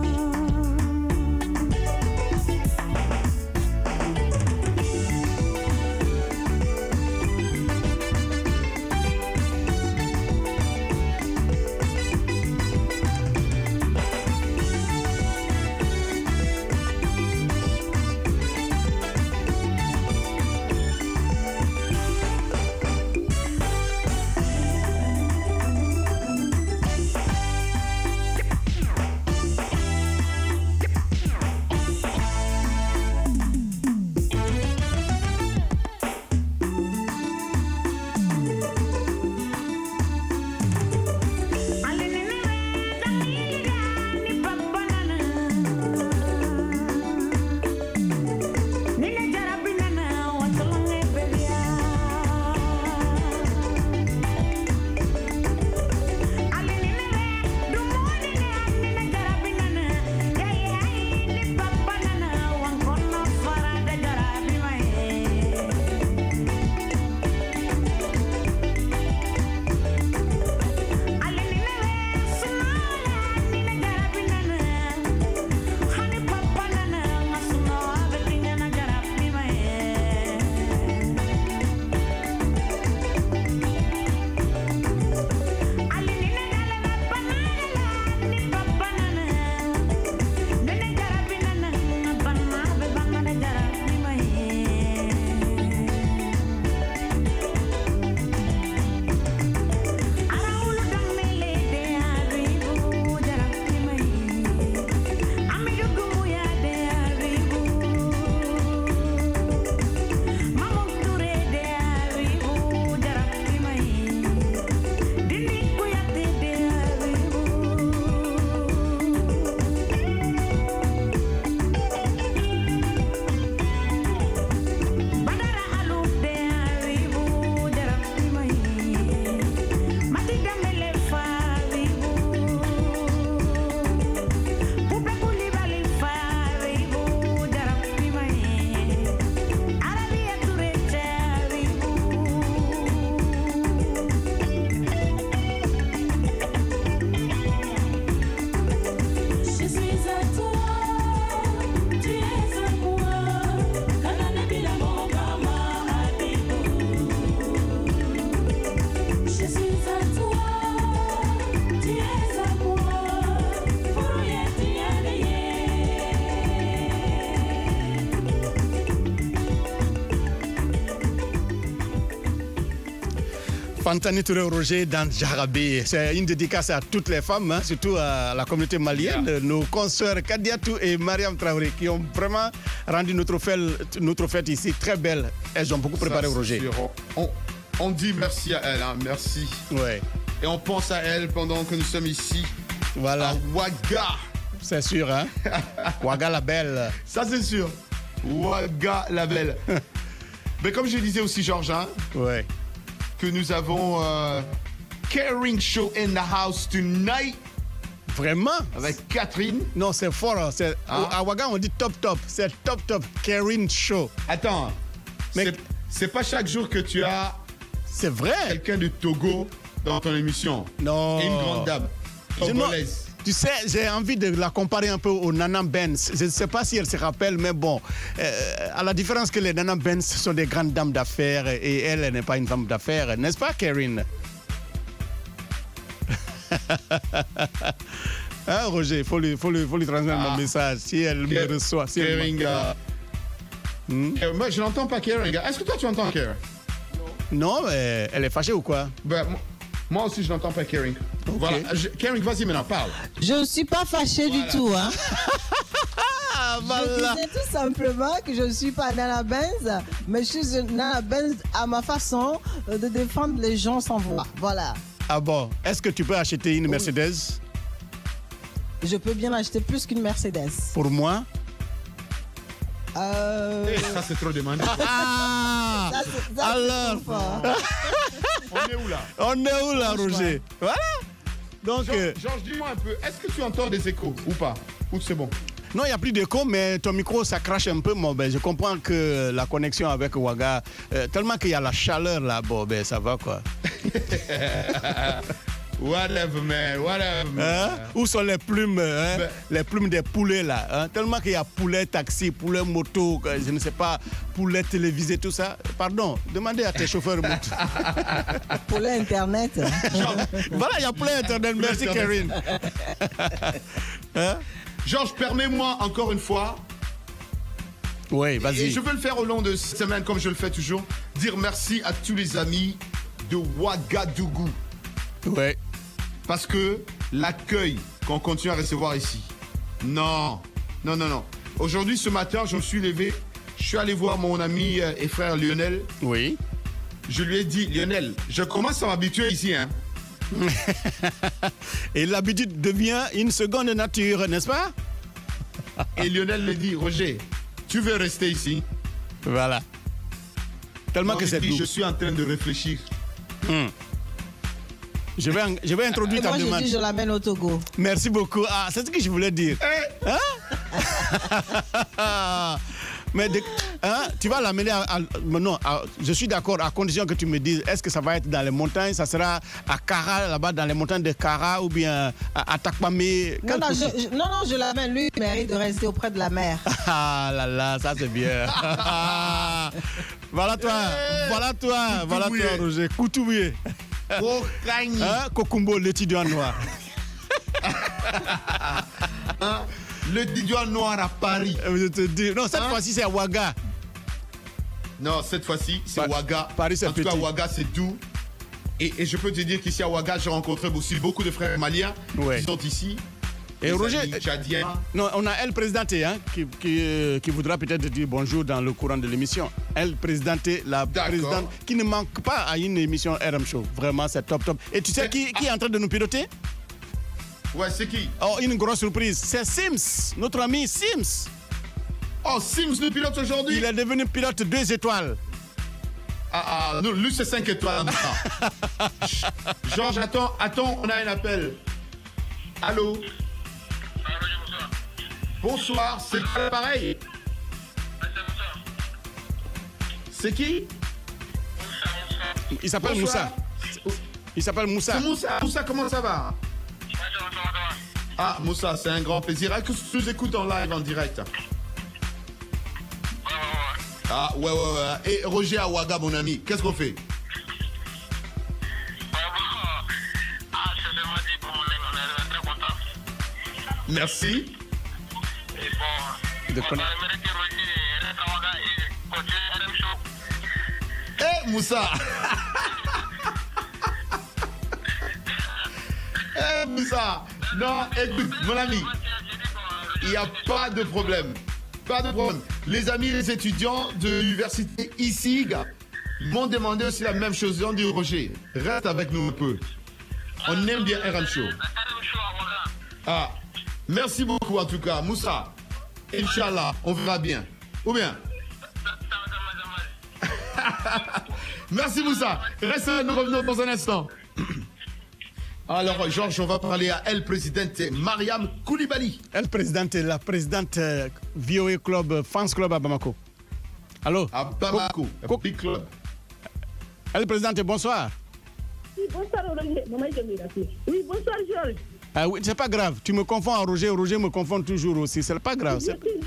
Fantani Touré Roger dans Jarabé. C'est une dédicace à toutes les femmes, hein, surtout à la communauté malienne, nos consoeurs Kadiatou et Mariam Traoré, qui ont vraiment rendu notre fête ici très belle. Elles ont beaucoup préparé Roger. On dit merci à elle, hein, merci. Ouais. Et on pense à elle pendant que nous sommes ici. Voilà. À Ouaga. C'est sûr, hein. Ouaga la belle. Ça, c'est sûr. Ouaga la belle. Mais comme je disais aussi, Georges, hein, ouais, que nous avons Caring Show in the house tonight. Vraiment? Avec Catherine. Non, c'est fort. Hein. À Ouaga, on dit top. C'est top. Caring Show. Attends. Mais c'est pas chaque jour que tu as. C'est vrai. Quelqu'un de Togo dans ton émission. Non. Et une grande dame. Togolaise. Tu sais, j'ai envie de la comparer un peu aux Nana Benz. Je ne sais pas si elle se rappelle, mais bon, à la différence que les Nana Benz sont des grandes dames d'affaires et elle n'est pas une femme d'affaires, n'est-ce pas, Karine? Hein, Roger, il faut lui transmettre mon message si elle me reçoit. Si moi, je n'entends pas Karen. Est-ce que toi, tu entends Karen? Non, mais elle est fâchée ou quoi? Ben, moi aussi, je n'entends pas Karen. Okay. Voilà. Karen, vas-y maintenant, parle. Je ne suis pas fâchée du tout. Hein. Voilà. Je disais tout simplement que je ne suis pas Nana Benz, mais je suis Nana Benz à ma façon de défendre les gens sans voix. Voilà. Ah bon? Est-ce que tu peux acheter une Mercedes? Je peux bien acheter plus qu'une Mercedes. Pour moi? Ça, c'est trop demandé. Alors, on est où là? On est où là, Roger? Voilà. Donc, Georges, dis-moi un peu, est-ce que tu entends des échos ou pas? Ou c'est bon? Non, il n'y a plus d'écho, mais ton micro, ça crache un peu. Bon, ben, je comprends que la connexion avec Ouaga, tellement qu'il y a la chaleur là, bon, ben, ça va quoi. Whatever, man. Whatever, man. Où sont les plumes, les plumes des poulets là, tellement qu'il y a poulet taxi, poulet moto, je ne sais pas, poulet télévisé, tout ça. Pardon, demandez à tes chauffeurs moto. Poulet Internet. Voilà, il y a poulet Internet. Merci, Karine. Georges, permets-moi encore une fois. Oui, vas-y. Et je veux le faire au long de cette semaine, comme je le fais toujours, dire merci à tous les amis de Ouagadougou. Ouais. Parce que l'accueil qu'on continue à recevoir ici. Non. Aujourd'hui, ce matin, je me suis levé. Je suis allé voir mon ami et frère Lionel. Oui. Je lui ai dit, Lionel, je commence à m'habituer ici, hein. Et l'habitude devient une seconde nature, n'est-ce pas? Et Lionel me dit, Roger, tu veux rester ici? Voilà. Tellement que c'est doux. Je suis en train de réfléchir. Je vais introduire ta demande. Moi, je dis, je l'amène au Togo. Merci beaucoup. Ah, c'est ce que je voulais dire. Mais tu vas l'amener non, je suis d'accord, à condition que tu me dises, est-ce que ça va être dans les montagnes, ça sera à Kara, là-bas, dans les montagnes de Kara, ou bien à Takpamé? Non, je l'amène, lui, il mérite de rester auprès de la mer. Ah là là, ça c'est bien. Voilà toi, Roger, Koutoubié. Kokumbo, l'étudiant noir. L'étudiant noir à Paris. Je te dis, non, cette fois-ci c'est à Ouaga. Non, cette fois-ci c'est Ouaga. Paris c'est en tout petit. cas, Ouaga c'est doux. Et je peux te dire qu'ici à Ouaga, j'ai rencontré aussi beaucoup de frères maliens qui sont ici. Et Roger, tchadiens. Non, on a El Présidente qui voudra peut-être dire bonjour dans le courant de l'émission. El Présidente, la présidente qui ne manque pas à une émission RM Show. Vraiment, c'est top. Et tu sais qui est en train de nous piloter? Ouais, c'est qui? Oh, une grosse surprise. C'est Sims, notre ami Sims. Oh, Sims nous pilote aujourd'hui? Il est devenu pilote 2 étoiles. Non, lui c'est 5 étoiles. Georges, attends, on a un appel. Allô? Bonsoir, c'est pareil. C'est qui? Il s'appelle Moussa. Il s'appelle Moussa. Moussa, comment ça va? Ah, Moussa, c'est un grand plaisir. Est-ce que tu nous écoutes en live, en direct? Ah, ouais. Et Roger à Ouaga, mon ami, qu'est-ce qu'on fait? Merci. Eh, Moussa. Moussa. Non, écoute, mon ami, il n'y a pas de problème. Les amis, les étudiants de l'université ici, m'ont demandé aussi la même chose. Ils ont dit, Roger, reste avec nous un peu. On aime bien RM Show. Ah, merci beaucoup en tout cas, Moussa. Inch'Allah, on verra bien. Ou bien? Merci Moussa. Reste là, nous revenons dans un instant. Alors, Georges, on va parler à El Présidente Mariam Koulibaly. El Présidente, la présidente VOA Club, Fans Club à Bamako. Allô? À Bamako, Big Club. El Présidente, bonsoir. Oui, bonsoir, Roger. Oui, bonsoir, Georges. Ah oui, c'est pas grave. Tu me confonds à Roger. Roger me confond toujours aussi. C'est pas grave.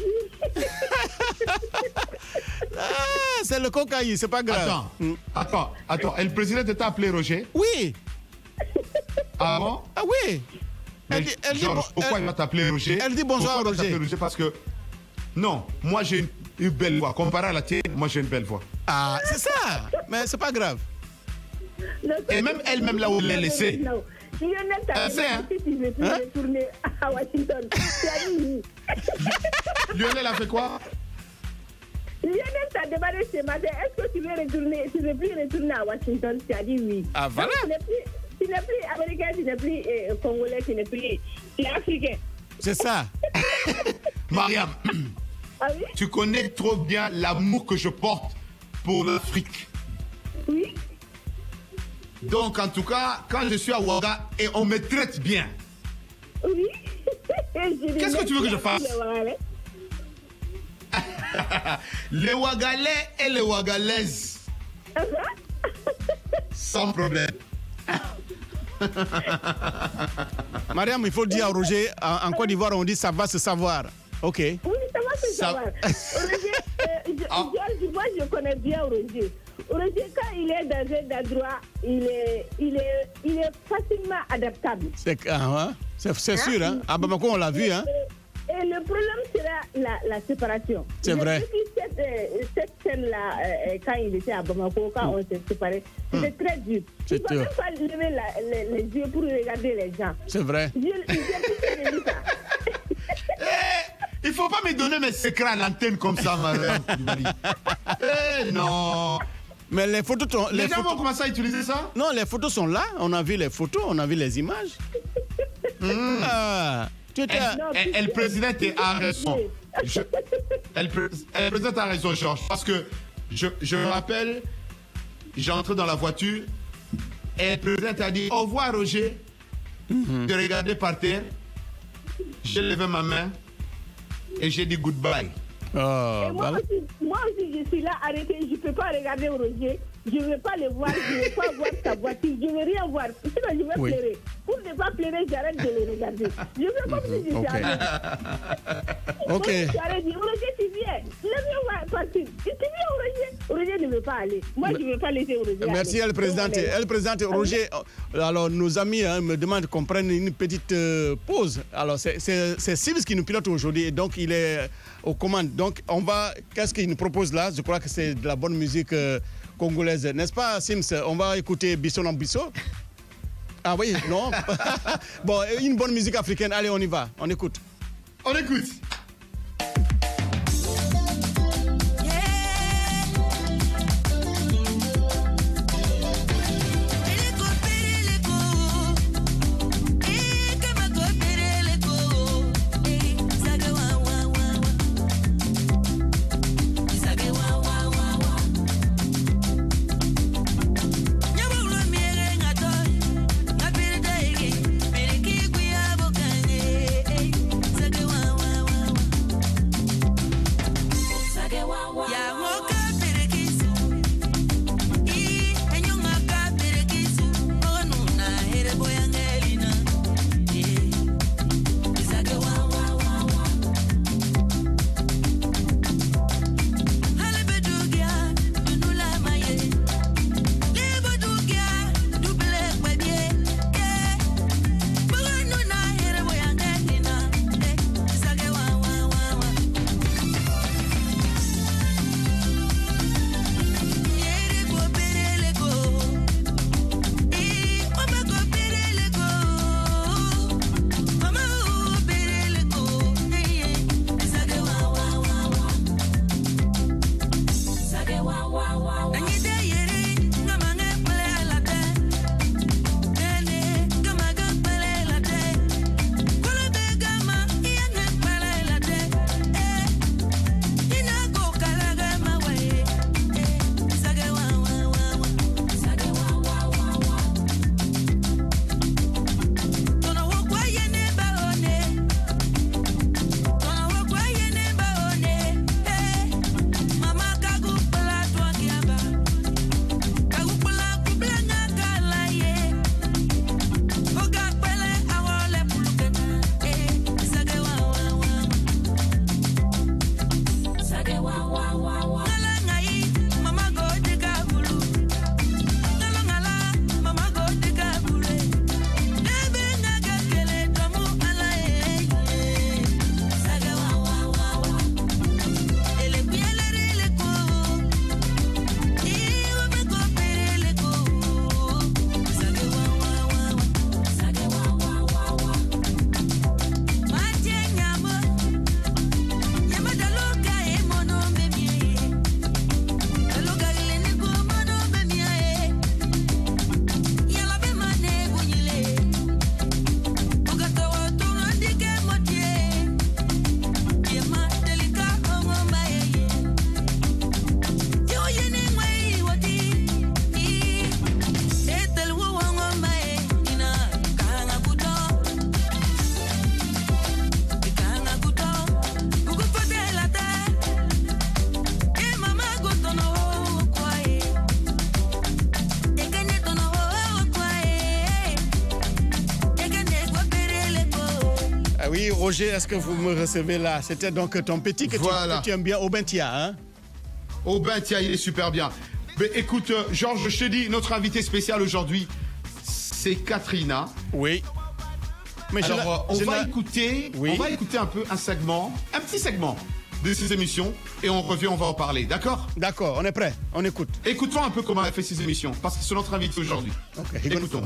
C'est le cocaïne, c'est pas grave. Attends. El Présidente t'a appelé Roger? Oui. Ah bon? Ah oui. Pourquoi il va t'appeler Roger? Elle dit bonsoir Roger. Parce que... Non, moi j'ai une belle voix. Comparé à la tienne, moi j'ai une belle voix. Ah, c'est ça. Mais c'est pas grave. Et même elle-même là où elle l'a laissé. Lionel t'a demandé si tu veux plus retourner à Washington. Tu as dit oui. Lionel a fait quoi? Lionel t'a demandé ce matin, est-ce que tu veux plus retourner à Washington? Tu as dit oui. Ah voilà. Tu n'es plus américain, tu n'es plus congolais, tu es africain. C'est ça. Mariam, oui? Tu connais trop bien l'amour que je porte pour l'Afrique. Oui. Donc, en tout cas, quand je suis à Ouaga et on me traite bien. Oui. Qu'est-ce que tu veux que je fasse? Les Wagalais et les Wagalaises. Sans problème. Mariam, il faut dire à Roger, en Côte d'Ivoire, on dit ça va se savoir. Ok. Oui, ça va se savoir. Roger, moi, je connais bien Roger. Roger, quand il est dans un endroit, il est facilement adaptable. C'est sûr, hein? À Bamako, on l'a vu, hein? Et le problème sera la séparation. C'est vrai. Cette scène-là, quand il était à Bamako, quand on s'est séparés, c'était très dur. Il ne faut même pas lever les yeux pour regarder les gens. C'est vrai. Il ne faut pas me donner mes secrets à l'antenne comme ça, Mariam. Non. Mais les photos sont... Les gens vont commencer à utiliser ça? Non, les photos sont là. On a vu les photos, on a vu les images. Elle présidente a raison. Elle présidente a raison, Georges. Parce que je me rappelle, j'entre dans la voiture et le président a dit au revoir, Roger. J'ai regardé par terre, j'ai levé ma main et j'ai dit goodbye. Moi aussi, je suis là arrêté. Je ne peux pas regarder Roger. Je ne veux pas le voir. Je ne veux pas voir sa voiture. Je ne veux rien voir. Sinon, je vais pleurer. Pour ne pas pleurer, j'arrête de le regarder. Je veux comme si je suis arrêté. Ok. J'arrête de dire, Roger, tu viens. Laisse-moi partir. Tu viens, Roger. Roger ne veut pas aller. Moi, je ne veux pas laisser Roger aller. Merci, elle présidente. Roger, alors nos amis me demandent qu'on prenne une petite pause. Alors, c'est Sims qui nous pilote aujourd'hui. Et donc, il est aux commandes. Donc, qu'est-ce qu'il nous propose là? Je crois que c'est de la bonne musique congolaise. N'est-ce pas, Sims? On va écouter Bisso dans Bisso. Ah oui, non. Bon, une bonne musique africaine. Allez, on y va. On écoute. On écoute. Wow. Ah oui, Roger, est-ce que vous me recevez là? C'était donc ton petit que tu aimes bien, Aubin-Tia, hein? Aubin-Tia, il est super bien. Mais écoute, Georges, je te dis, notre invité spécial aujourd'hui, c'est Katrina. Oui. Mais alors, on va écouter un peu un petit segment de ces émissions et on revient, on va en parler, d'accord? D'accord, on est prêt, on écoute. Écoutons un peu comment elle fait ses émissions, parce que c'est notre invité aujourd'hui. Ok, écoutons.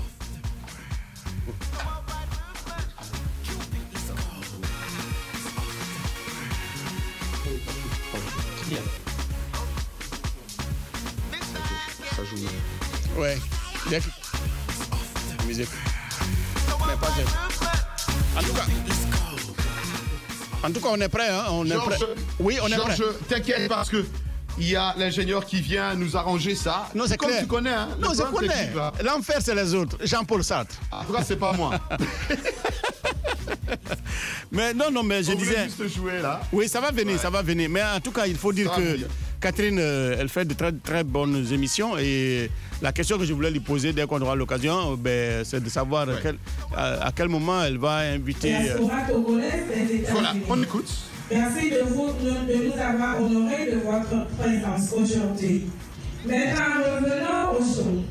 Ça joue. Ouais. Musique. Mais pas En tout cas, on est prêt, hein? On est prêt. Oui, on est prêt. Georges, t'inquiète parce que il y a l'ingénieur qui vient nous arranger ça. Non, c'est clair. Tu connais, hein? Non, je connais. L'enfer, c'est les autres. Jean-Paul Sartre. En tout cas, c'est pas moi. Mais non, mais je disais. Juste jouer là. Oui, ça va venir, ça va venir. Mais en tout cas, il faut dire que Catherine, elle fait de très, très bonnes émissions. Et la question que je voulais lui poser dès qu'on aura l'occasion, c'est de savoir à quel moment elle va inviter. Voilà, on écoute. Merci de nous avoir honorés de votre présence aujourd'hui. Maintenant, revenons au show.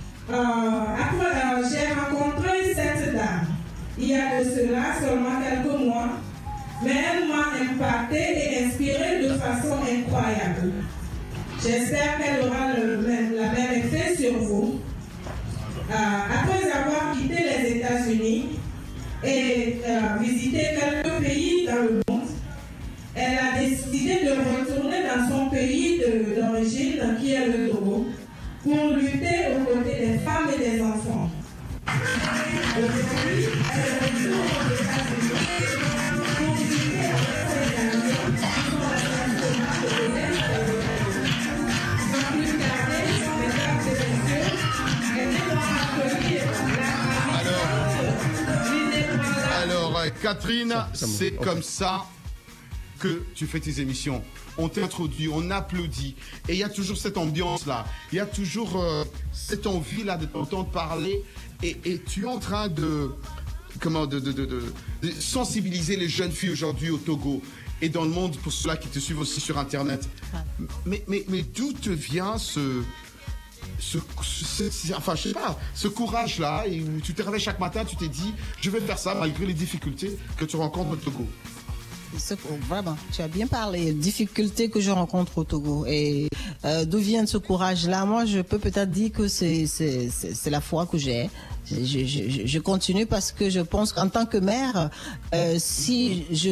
J'ai rencontré cette dame il y a de cela seulement quelques mois, mais elle m'a impacté et inspiré de façon incroyable. J'espère qu'elle aura le même effet sur vous. Après avoir quitté les États-Unis et visité quelques pays dans le monde, elle a décidé de retourner dans son pays d'origine, qui est le Togo, pour lutter aux côtés des femmes et des enfants. Aujourd'hui, elle est retournée aux États-Unis pour lutter avec ses amis qui sont sans plus tarder, mesdames et messieurs, elle est dans la Alors, Catherine, c'est comme ça que tu fais tes émissions. On t'introduit, on applaudit. Et il y a toujours cette ambiance-là. Il y a toujours cette envie-là de t'entendre parler. Et tu es en train de sensibiliser les jeunes filles aujourd'hui au Togo et dans le monde, pour ceux-là qui te suivent aussi sur Internet. Mais d'où te vient ce courage-là, et où tu te réveilles chaque matin, tu t'es dit, je vais faire ça malgré les difficultés que tu rencontres au Togo? Vraiment, tu as bien parlé, difficultés que je rencontre au Togo. Et d'où vient ce courage-là? Moi, je peux peut-être dire que c'est la foi que j'ai. Je continue parce que je pense qu'en tant que mère, si je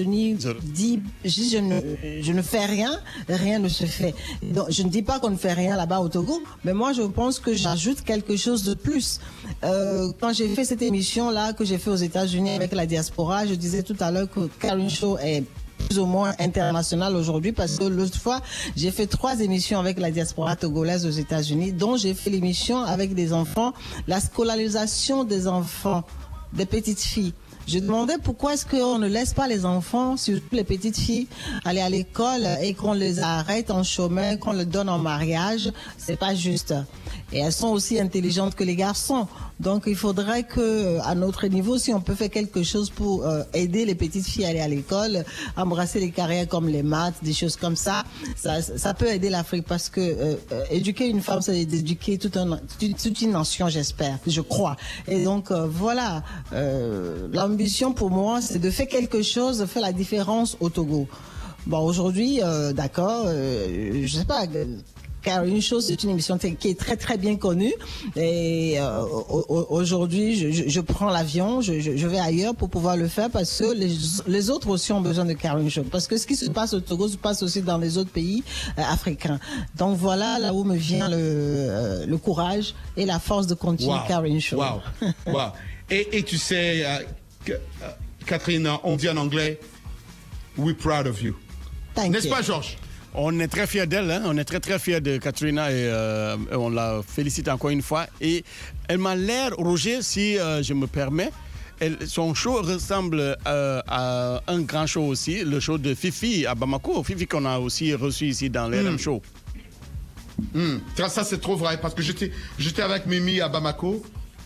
ne fais rien, rien ne se fait. Donc, je ne dis pas qu'on ne fait rien là-bas au Togo, mais moi je pense que j'ajoute quelque chose de plus. Quand j'ai fait cette émission-là que j'ai fait aux États-Unis avec la diaspora, je disais tout à l'heure que Karen Show est plus ou moins international aujourd'hui, parce que l'autre fois, j'ai fait 3 émissions avec la diaspora togolaise aux États-Unis, dont j'ai fait l'émission avec des enfants, la scolarisation des enfants, des petites filles. Je demandais pourquoi est-ce qu'on ne laisse pas les enfants, surtout les petites filles, aller à l'école et qu'on les arrête en chemin, qu'on les donne en mariage. C'est pas juste. Et elles sont aussi intelligentes que les garçons. Donc il faudrait que, à notre niveau, si on peut faire quelque chose pour aider les petites filles à aller à l'école, embrasser les carrières comme les maths, des choses comme ça, ça peut aider l'Afrique, parce que éduquer une femme, c'est éduquer toute une nation, j'espère, je crois. Et donc voilà, l'ambition pour moi, c'est de faire quelque chose, de faire la différence au Togo. Bon, aujourd'hui, d'accord, je sais pas. Karen Show, c'est une émission qui est très très bien connue, et aujourd'hui je prends l'avion, je vais ailleurs pour pouvoir le faire, parce que les autres aussi ont besoin de Karen Show, parce que ce qui se passe au Togo se passe aussi dans les autres pays africains. Donc voilà là où me vient le courage et la force de continuer Karen Show. Wow. Et tu sais, Catherine, on dit en anglais, we're proud of you. N'est-ce pas, Georges? On est très fiers d'elle, hein? On est très très fiers de Katrina, et on la félicite encore une fois. Et elle m'a l'air, Roger, si je me permets, son show ressemble à un grand show aussi, le show de Fifi à Bamako. Fifi qu'on a aussi reçu ici dans l'RM Show. Ça c'est trop vrai, parce que j'étais avec Mimi à Bamako,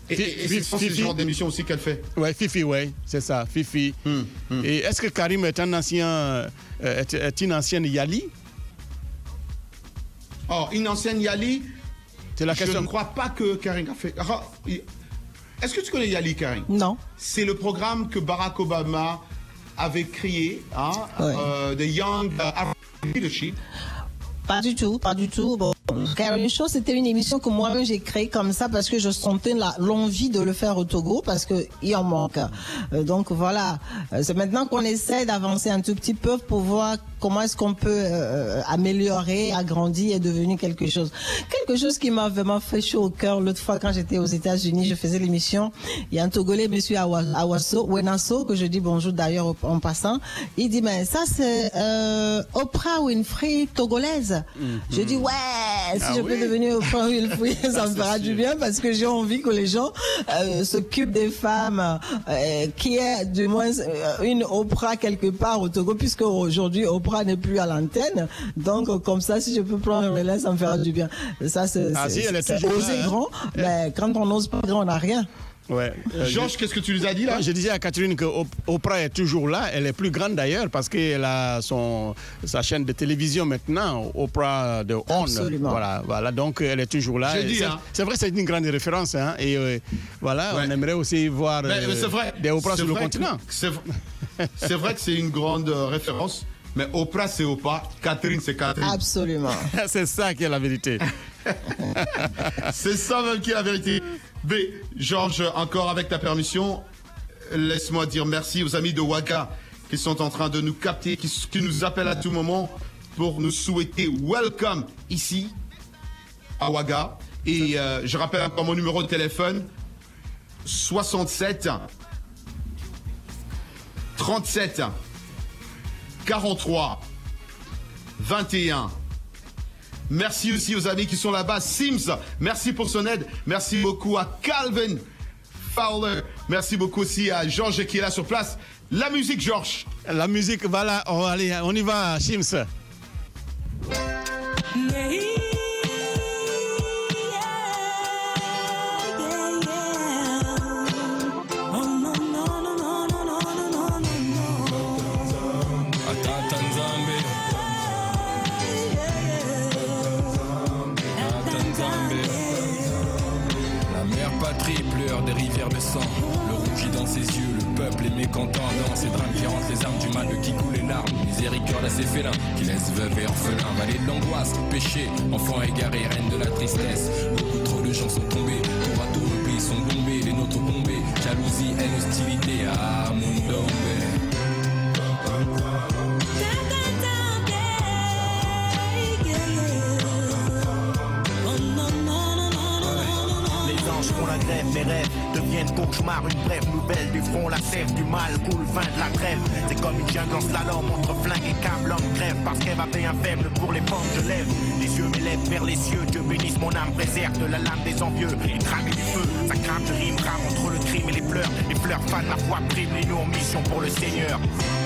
Et c'est ce genre d'émission aussi qu'elle fait. Oui, Fifi, oui, c'est ça, Fifi. Et est-ce que Karim est une ancienne Yali? Oh, une ancienne Yali? C'est la question. Je ne crois pas que Karim a fait. Est-ce que tu connais Yali, Karim? Non. C'est le programme que Barack Obama avait créé, The Young African Leadership. Pas du tout, pas du tout. Bon, Karim Show, c'était une émission que moi-même j'ai créée comme ça parce que je sentais l'envie de le faire au Togo parce que il en manque. Donc voilà, c'est maintenant qu'on essaie d'avancer un tout petit peu pour voir comment est-ce qu'on peut améliorer, agrandir et devenir quelque chose. Quelque chose qui m'a vraiment fait chaud au cœur l'autre fois quand j'étais aux États-Unis, je faisais l'émission. Il y a un Togolais, monsieur Wenasso, que je dis bonjour d'ailleurs en passant. Il dit, mais ça c'est Oprah Winfrey togolaise. Je dis, ouais, si je peux devenir Oprah Winfrey, ça me fera du bien parce que j'ai envie que les gens s'occupent des femmes, qui est du moins une Oprah quelque part au Togo, puisque aujourd'hui Oprah n'est plus à l'antenne. Donc comme ça, si je peux prendre le relais, ça me fera du bien. Ça, c'est oser grand, mais quand on n'ose pas grand, on n'a rien. Ouais. Georges, qu'est-ce que tu nous as dit là? Je disais à Catherine que Oprah est toujours là. Elle est plus grande d'ailleurs parce qu'elle a sa chaîne de télévision maintenant, Oprah de On. Absolument. Voilà. Donc elle est toujours là. C'est vrai, c'est une grande référence. Hein, et voilà, on aimerait aussi voir des Oprah sur le continent. C'est vrai que c'est une grande référence. Mais Oprah, c'est Oprah. Catherine, c'est Catherine. Absolument. C'est ça qui est la vérité. C'est ça même qui est la vérité. Mais, Georges, encore avec ta permission, laisse-moi dire merci aux amis de Ouaga qui sont en train de nous capter, qui nous appellent à tout moment pour nous souhaiter welcome ici, à Ouaga. Et je rappelle encore mon numéro de téléphone, 67 37 43 21. Merci aussi aux amis qui sont là-bas. Sims, merci pour son aide. Merci beaucoup à Calvin Fowler. Merci beaucoup aussi à Georges qui est là sur place. La musique, Georges. La musique, voilà. Allez, on y va, Sims. Pleure des rivières de sang, le rougit dans ses yeux, le peuple est mécontent dans ces drames qui rentrent les armes du mal qui coule les larmes, miséricorde à ces félins qui laissent veuves et orphelins, vallée de l'angoisse, péché, enfants égarés, reine de la tristesse, beaucoup trop de gens sont tombés, tour à tour le pays sont bombés, les nôtres bombés, jalousie, haine, hostilité, ah mon dombe. Font la grève, mes rêves deviennent cauchemars, une brève nouvelle du front, la sève du mal coule, fin de la trêve. C'est comme une jungle en slalom, entre flingue et câble, l'homme crève parce qu'elle avait un faible pour les pommes, je lève les yeux m'élèvent vers les cieux, Dieu bénisse mon âme, préserve de la lame des envieux, les drames et du feu, ça crame de rime, rame entre le crime et les fleurs fanent la foi prime, les nous en mission pour le Seigneur.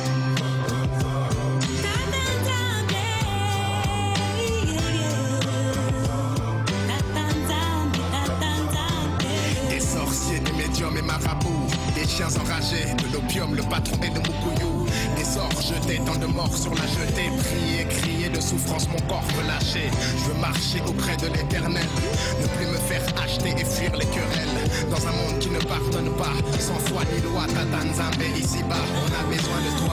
Des marabouts, des chiens enragés, de l'opium, le patron et de Mukuyu. Des sorts jetés, tant de morts sur la jetée. Prier, crier de souffrance, mon corps veut lâcher. Je veux marcher auprès de l'éternel, ne plus me faire acheter et fuir les querelles. Dans un monde qui ne pardonne pas, sans foi ni loi, Tata Nzambe, ici-bas, on a besoin de toi.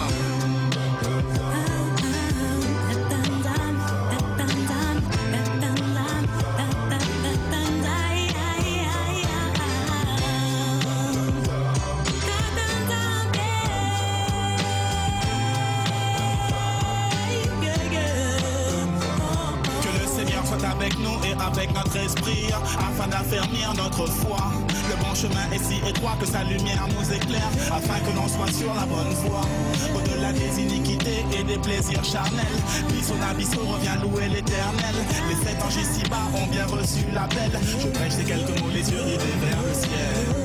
Avec notre esprit, afin d'affermir notre foi. Le bon chemin est si étroit que sa lumière nous éclaire, afin que l'on soit sur la bonne voie. Au-delà des iniquités et des plaisirs charnels, Bisso Nabisso revient louer l'éternel. Les 7 anges ici-bas ont bien reçu l'appel. Je prêche ces quelques mots, les yeux rivés vers le ciel.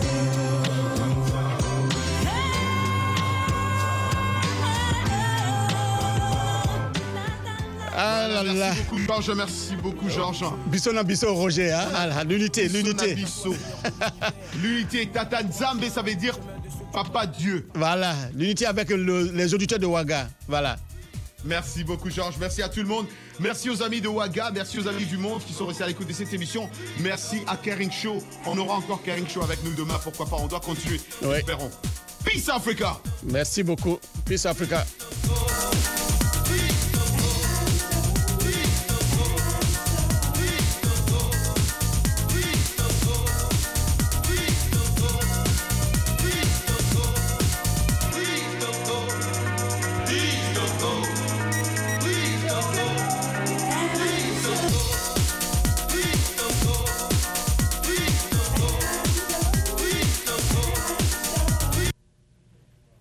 Ah, Inch'Allah. Merci beaucoup, Georges. Bissona Bisso, Roger. Hein? L'unité. L'unité, Tata Nzambe, ça veut dire Papa Dieu. Voilà, l'unité avec les auditeurs de Ouaga. Voilà. Merci beaucoup, Georges. Merci à tout le monde. Merci aux amis de Ouaga. Merci aux amis du monde qui sont restés à l'écoute de cette émission. Merci à Kering Show. On aura encore Kering Show avec nous demain. Pourquoi pas? On doit continuer. Oui. Espérons. Peace Africa. Merci beaucoup. Peace Africa.